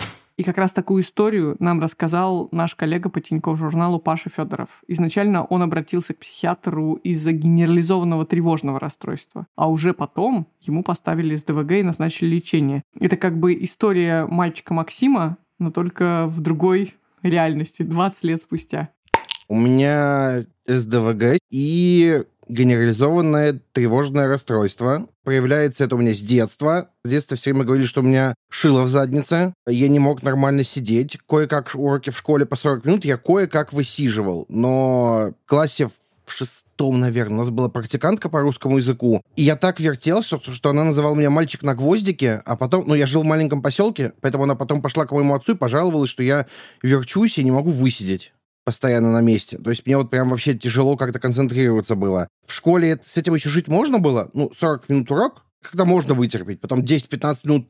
И как раз такую историю нам рассказал наш коллега по Тинькофф журналу Паша Федоров. Изначально он обратился к психиатру из-за генерализованного тревожного расстройства, а уже потом ему поставили эс дэ вэ гэ и назначили лечение. Это как бы история мальчика Максима, но только в другой реальности, двадцать лет спустя. У меня эс дэ вэ гэ и генерализованное тревожное расстройство. Проявляется это у меня с детства. С детства все время говорили, что у меня шило в заднице. Я не мог нормально сидеть. Кое-как уроки в школе по сорок минут я кое-как высиживал. Но в классе в шестом, наверное, у нас была практикантка по русскому языку. И я так вертелся, что она называла меня «мальчик на гвоздике», а потом... Ну, я жил в маленьком поселке, поэтому она потом пошла к моему отцу и пожаловалась, что я верчусь и не могу высидеть постоянно на месте. То есть мне вот прям вообще тяжело как-то концентрироваться было. В школе с этим еще жить можно было? Ну, сорок минут урок, когда можно вытерпеть. Потом десять-пятнадцать минут ты как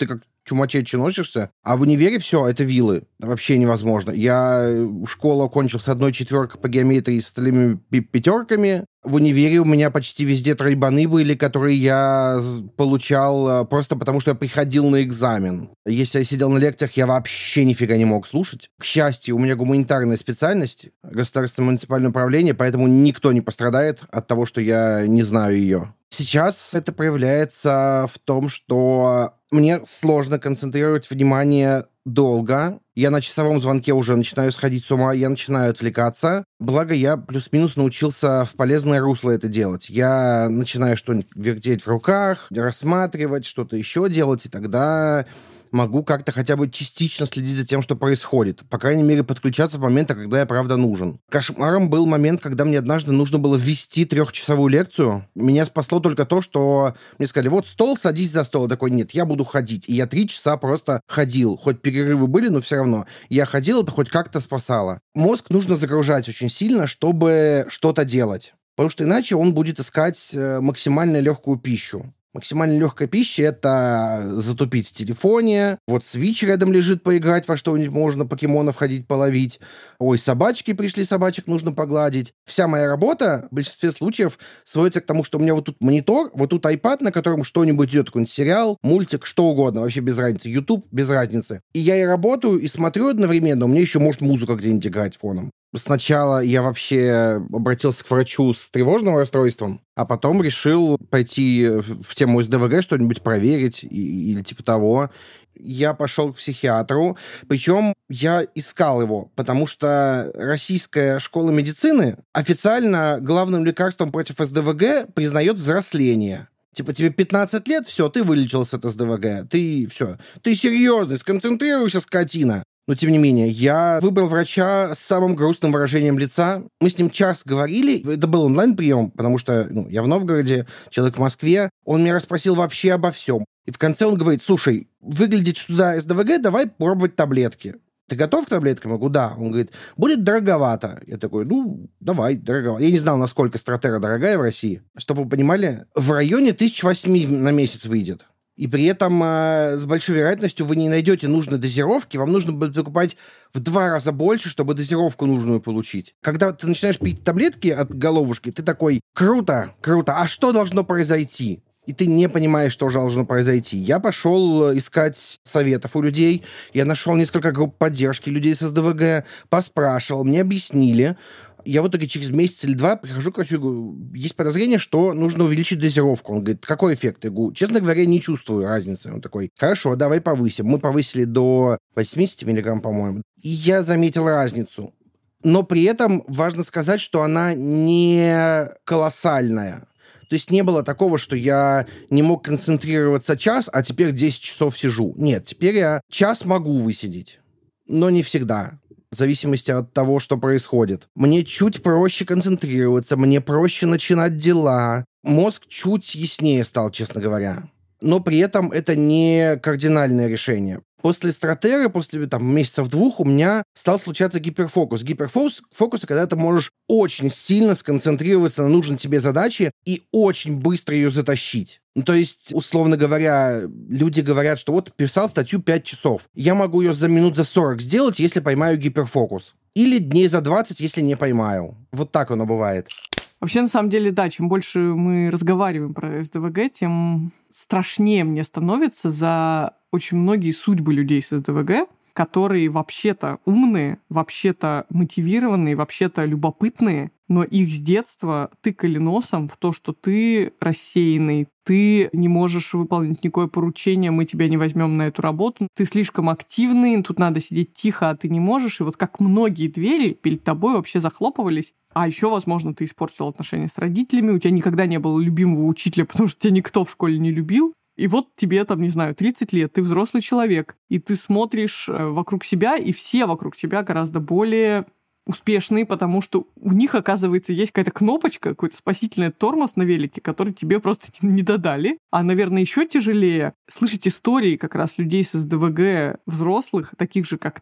чумачечи носишься, а в универе все, это вилы. Вообще невозможно. Я школу окончил с одной четверкой по геометрии с остальными пятерками. В универе у меня почти везде тройбаны были, которые я получал просто потому, что я приходил на экзамен. Если я сидел на лекциях, я вообще нифига не мог слушать. К счастью, у меня гуманитарная специальность, государственное муниципальное управление, поэтому никто не пострадает от того, что я не знаю ее. Сейчас это проявляется в том, что мне сложно концентрировать внимание долго. Я на часовом звонке уже начинаю сходить с ума, я начинаю отвлекаться. Благо, я плюс-минус научился в полезное русло это делать. Я начинаю что-нибудь вертеть в руках, рассматривать, что-то еще делать, и тогда могу как-то хотя бы частично следить за тем, что происходит. По крайней мере, подключаться в моменты, когда я правда нужен. Кошмаром был момент, когда мне однажды нужно было ввести трехчасовую лекцию. Меня спасло только то, что мне сказали, вот стол, садись за стол. Я такой, нет, я буду ходить. И я три часа просто ходил. Хоть перерывы были, но все равно. Я ходил, это хоть как-то спасало. Мозг нужно загружать очень сильно, чтобы что-то делать. Потому что иначе он будет искать максимально легкую пищу. Максимально легкая пища — это затупить в телефоне. Вот Switch рядом лежит, поиграть во что-нибудь можно, покемонов ходить половить. Ой, собачки пришли, собачек нужно погладить. Вся моя работа в большинстве случаев сводится к тому, что у меня вот тут монитор, вот тут iPad, на котором что-нибудь идет, какой-нибудь сериал, мультик, что угодно, вообще без разницы. YouTube без разницы. И я и работаю, и смотрю одновременно, у меня еще может музыка где-нибудь играть фоном. Сначала я вообще обратился к врачу с тревожным расстройством, а потом решил пойти в тему эс дэ вэ гэ, что-нибудь проверить или типа того. Я пошел к психиатру, причем я искал его, потому что Российская школа медицины официально главным лекарством против эс дэ вэ гэ признает взросление. Типа, тебе пятнадцать лет, все, ты вылечился от эс дэ вэ гэ, ты все, ты серьезный, сконцентрируйся, скотина. Но, тем не менее, я выбрал врача с самым грустным выражением лица. Мы с ним час говорили. Это был онлайн-прием, потому что ну, я в Новгороде, человек в Москве. Он меня расспросил вообще обо всем. И в конце он говорит, слушай, выглядит, что да, эс дэ вэ гэ, давай пробовать таблетки. Ты готов к таблеткам? Я говорю, да. Он говорит, будет дороговато. Я такой, ну, давай, дороговато. Я не знал, насколько стратера дорогая в России. Чтобы вы понимали, в районе тысяча восемь на месяц выйдет. И при этом э, с большой вероятностью вы не найдете нужной дозировки, вам нужно будет покупать в два раза больше, чтобы дозировку нужную получить. Когда ты начинаешь пить таблетки от головушки, ты такой, круто, круто, а что должно произойти? И ты не понимаешь, что должно произойти. Я пошел искать советов у людей, я нашел несколько групп поддержки людей с эс дэ вэ гэ, поспрашивал, мне объяснили. Я в итоге через месяц или два прихожу к врачу и говорю, есть подозрение, что нужно увеличить дозировку. Он говорит, какой эффект? Я говорю, честно говоря, не чувствую разницы. Он такой, хорошо, давай повысим. Мы повысили до восемьдесят миллиграмм, по-моему. И я заметил разницу. Но при этом важно сказать, что она не колоссальная. То есть не было такого, что я не мог концентрироваться час, а теперь десять часов сижу. Нет, теперь я час могу высидеть, но не всегда. В зависимости от того, что происходит. Мне чуть проще концентрироваться, мне проще начинать дела. Мозг чуть яснее стал, честно говоря. Но при этом это не кардинальное решение. После стратеры, после там, месяцев двух у меня стал случаться гиперфокус. Гиперфокус — фокус, когда ты можешь очень сильно сконцентрироваться на нужной тебе задаче и очень быстро ее затащить. Ну, то есть, условно говоря, люди говорят, что вот писал статью пять часов. Я могу ее за минут за сорок сделать, если поймаю гиперфокус. Или дней за двадцать, если не поймаю. Вот так оно бывает. Вообще, на самом деле, да, чем больше мы разговариваем про эс дэ вэ гэ, тем страшнее мне становится за очень многие судьбы людей с эс дэ вэ гэ, которые вообще-то умные, вообще-то мотивированные, вообще-то любопытные, но их с детства тыкали носом в то, что ты рассеянный, ты не можешь выполнить никакое поручение, мы тебя не возьмем на эту работу, ты слишком активный, тут надо сидеть тихо, а ты не можешь. И вот как многие двери перед тобой вообще захлопывались. А еще, возможно, ты испортил отношения с родителями, у тебя никогда не было любимого учителя, потому что тебя никто в школе не любил. И вот тебе, там, не знаю, тридцать лет, ты взрослый человек, и ты смотришь вокруг себя, и все вокруг тебя гораздо более успешные, потому что у них, оказывается, есть какая-то кнопочка, какой-то спасительный тормоз на велике, который тебе просто не додали. А, наверное, еще тяжелее слышать истории как раз людей с эс дэ вэ гэ взрослых, таких же, как ты,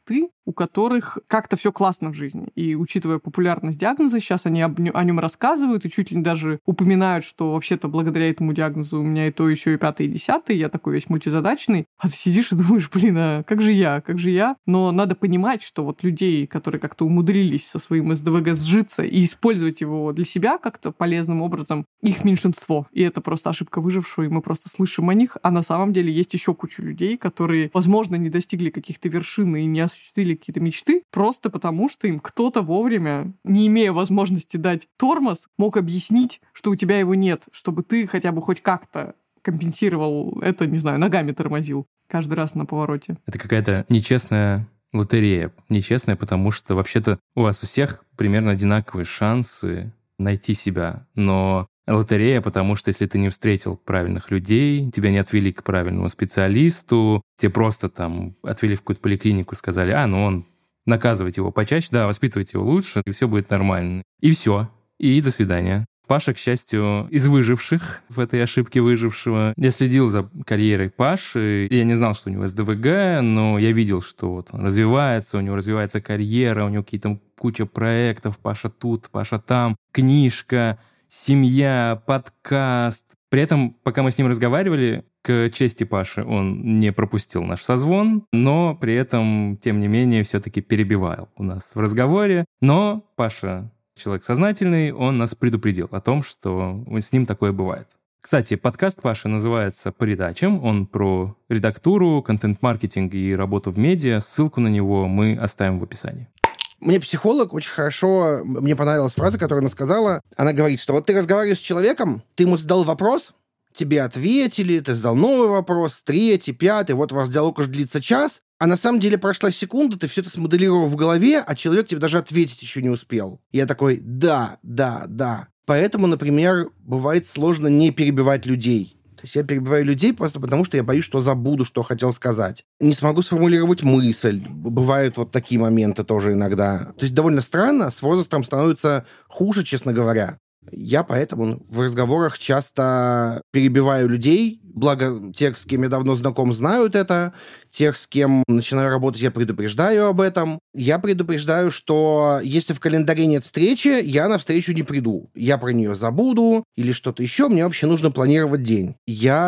у которых как-то все классно в жизни. И учитывая популярность диагноза, сейчас они об, о нем рассказывают и чуть ли даже упоминают, что вообще-то благодаря этому диагнозу у меня и то, еще и пятое, и десятое, я такой весь мультизадачный. А ты сидишь и думаешь, блин, а как же я, как же я? Но надо понимать, что вот людей, которые как-то умудрились со своим эс дэ вэ гэ сжиться и использовать его для себя как-то полезным образом, их меньшинство. И это просто ошибка выжившего, и мы просто слышим о них. А на самом деле есть еще куча людей, которые, возможно, не достигли каких-то вершин и не осуществили какие-то мечты, просто потому что им кто-то вовремя, не имея возможности дать тормоз, мог объяснить, что у тебя его нет, чтобы ты хотя бы хоть как-то компенсировал это, не знаю, ногами тормозил каждый раз на повороте. Это какая-то нечестная лотерея. Нечестная, потому что вообще-то у вас у всех примерно одинаковые шансы найти себя. Но лотерея, потому что если ты не встретил правильных людей, тебя не отвели к правильному специалисту, тебе просто там отвели в какую-то поликлинику, сказали, а, ну он, наказывайте его почаще, да, воспитывайте его лучше, и все будет нормально. И все. И до свидания. Паша, к счастью, из выживших в этой ошибке выжившего. Я следил за карьерой Паши, и я не знал, что у него эс дэ вэ гэ, но я видел, что вот он развивается, у него развивается карьера, у него какие-то куча проектов, Паша тут, Паша там, книжка, семья, подкаст. При этом, пока мы с ним разговаривали, к чести Паши, он не пропустил наш созвон, но при этом, тем не менее, все-таки перебивал у нас в разговоре. Но Паша человек сознательный, он нас предупредил о том, что с ним такое бывает. Кстати, подкаст Паши называется «По редачам». Он про редактуру, контент-маркетинг и работу в медиа. Ссылку на него мы оставим в описании. Мне психолог очень хорошо... Мне понравилась фраза, которую она сказала. Она говорит, что вот ты разговариваешь с человеком, ты ему задал вопрос, тебе ответили, ты задал новый вопрос, третий, пятый, вот у вас диалог уже длится час, а на самом деле прошла секунда, ты все это смоделировал в голове, а человек тебе даже ответить еще не успел. Я такой, да, да, да. Поэтому, например, бывает сложно не перебивать людей. То есть я перебиваю людей просто потому, что я боюсь, что забуду, что хотел сказать. Не смогу сформулировать мысль. Бывают вот такие моменты тоже иногда. То есть довольно странно, с возрастом становится хуже, честно говоря. Я поэтому в разговорах часто перебиваю людей, благо тех, с кем я давно знаком, знают это, тех, с кем начинаю работать, я предупреждаю об этом. Я предупреждаю, что если в календаре нет встречи, я на встречу не приду. Я про нее забуду или что-то еще, мне вообще нужно планировать день.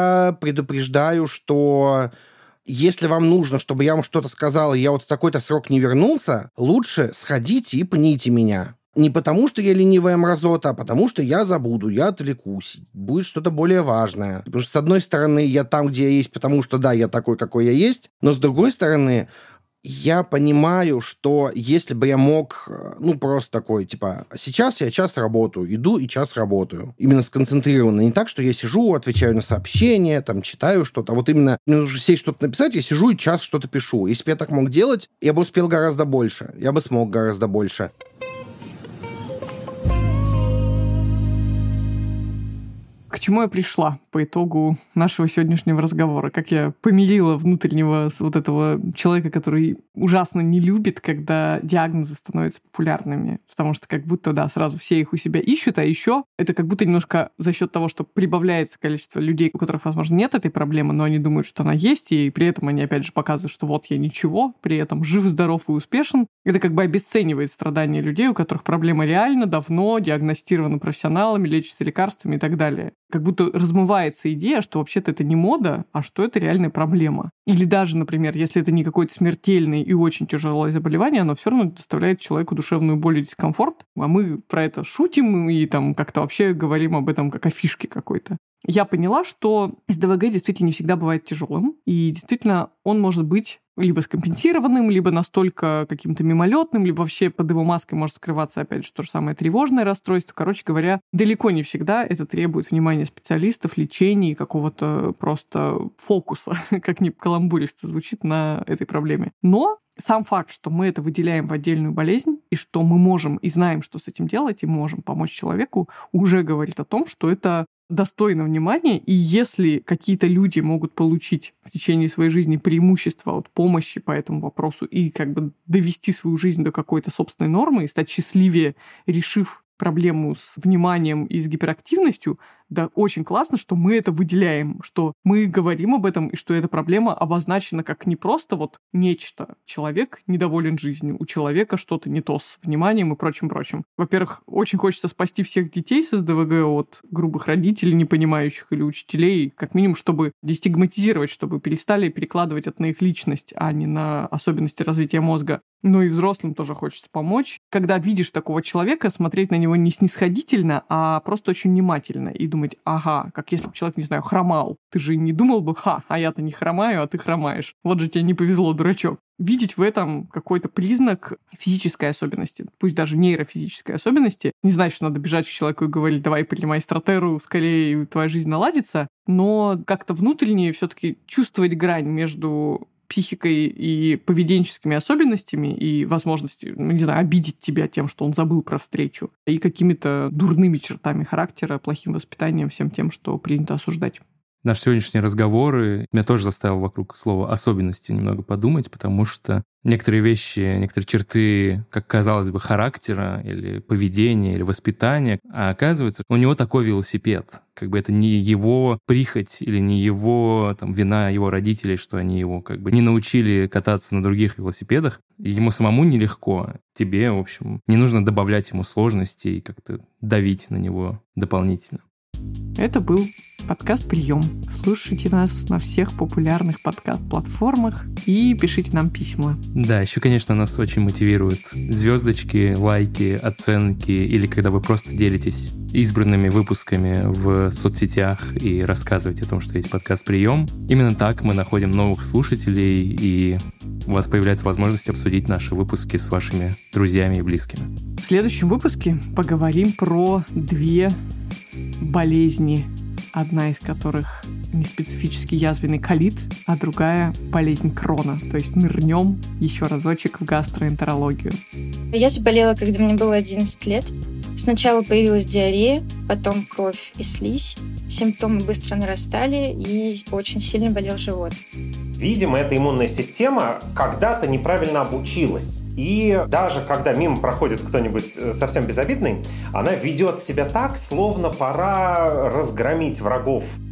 Я предупреждаю, что если вам нужно, чтобы я вам что-то сказал, и я вот в такой-то срок не вернулся, лучше сходите и пните меня. Не потому, что я ленивая мразота, а потому, что я забуду, я отвлекусь. Будет что-то более важное. Потому что, с одной стороны, я там, где я есть, потому что, да, я такой, какой я есть. Но, с другой стороны, я понимаю, что если бы я мог, ну, просто такой, типа, сейчас я час работаю, иду и час работаю. Именно сконцентрированно. Не так, что я сижу, отвечаю на сообщения, там, читаю что-то. А вот именно, мне нужно сесть что-то написать, я сижу и час что-то пишу. Если бы я так мог делать, я бы успел гораздо больше. Я бы смог гораздо больше. К чему я пришла по итогу нашего сегодняшнего разговора? Как я помирила внутреннего вот этого человека, который ужасно не любит, когда диагнозы становятся популярными. Потому что как будто, да, сразу все их у себя ищут, а еще это как будто немножко за счет того, что прибавляется количество людей, у которых, возможно, нет этой проблемы, но они думают, что она есть, и при этом они, опять же, показывают, что вот я ничего, при этом жив, здоров и успешен. Это как бы обесценивает страдания людей, у которых проблема реально давно диагностирована профессионалами, лечится лекарствами и так далее. Как будто размывается идея, что вообще-то это не мода, а что это реальная проблема. Или даже, например, если это не какое-то смертельное и очень тяжелое заболевание, оно все равно доставляет человеку душевную боль и дискомфорт, а мы про это шутим и там как-то вообще говорим об этом как о фишке какой-то. Я поняла, что эс дэ вэ гэ действительно не всегда бывает тяжелым, и действительно он может быть либо скомпенсированным, либо настолько каким-то мимолетным, либо вообще под его маской может скрываться, опять же, то же самое тревожное расстройство. Короче говоря, далеко не всегда это требует внимания специалистов, лечения и какого-то просто фокуса, как ни каламбуристо звучит, на этой проблеме. Но сам факт, что мы это выделяем в отдельную болезнь, и что мы можем и знаем, что с этим делать, и можем помочь человеку, уже говорит о том, что это достойно внимания, и если какие-то люди могут получить в течение своей жизни преимущество от помощи по этому вопросу и как бы довести свою жизнь до какой-то собственной нормы и стать счастливее, решив проблему с вниманием и с гиперактивностью, да, очень классно, что мы это выделяем, что мы говорим об этом, и что эта проблема обозначена как не просто вот нечто. Человек недоволен жизнью, у человека что-то не то с вниманием и прочим-прочим. Во-первых, очень хочется спасти всех детей с СДВГ от грубых родителей, не понимающих, или учителей, как минимум, чтобы дестигматизировать, чтобы перестали перекладывать это на их личность, а не на особенности развития мозга. Ну и взрослым тоже хочется помочь. Когда видишь такого человека, смотреть на него не снисходительно, а просто очень внимательно и думать, ага, как если бы человек, не знаю, хромал. Ты же не думал бы, ха, а я-то не хромаю, а ты хромаешь. Вот же тебе не повезло, дурачок. Видеть в этом какой-то признак физической особенности, пусть даже нейрофизической особенности, не значит, что надо бежать к человеку и говорить, давай поднимай стратеру, скорее твоя жизнь наладится, но как-то внутренне все-таки чувствовать грань между психикой и поведенческими особенностями и возможностью, ну, не знаю, обидеть тебя тем, что он забыл про встречу, и какими-то дурными чертами характера, плохим воспитанием, всем тем, что принято осуждать. Наши сегодняшние разговоры меня тоже заставил вокруг слова «особенности» немного подумать, потому что некоторые вещи, некоторые черты, как казалось бы, характера или поведения, или воспитания, а оказывается, у него такой велосипед. Как бы это не его прихоть или не его там, вина его родителей, что они его как бы не научили кататься на других велосипедах. И ему самому нелегко. Тебе, в общем, не нужно добавлять ему сложностей и как-то давить на него дополнительно. Это был подкаст «Прием». Слушайте нас на всех популярных подкаст-платформах и пишите нам письма. Да, еще, конечно, нас очень мотивируют звездочки, лайки, оценки, или когда вы просто делитесь избранными выпусками в соцсетях и рассказываете о том, что есть подкаст «Прием». Именно так мы находим новых слушателей, и у вас появляется возможность обсудить наши выпуски с вашими друзьями и близкими. В следующем выпуске поговорим про две болезни, одна из которых неспецифический язвенный колит, а другая болезнь Крона. То есть нырнем еще разочек в гастроэнтерологию. Я заболела, когда мне было одиннадцать лет. Сначала появилась диарея, потом кровь и слизь. Симптомы быстро нарастали, и очень сильно болел живот. Видимо, эта иммунная система когда-то неправильно обучилась. И даже когда мимо проходит кто-нибудь совсем безобидный, она ведет себя так, словно пора разгромить врагов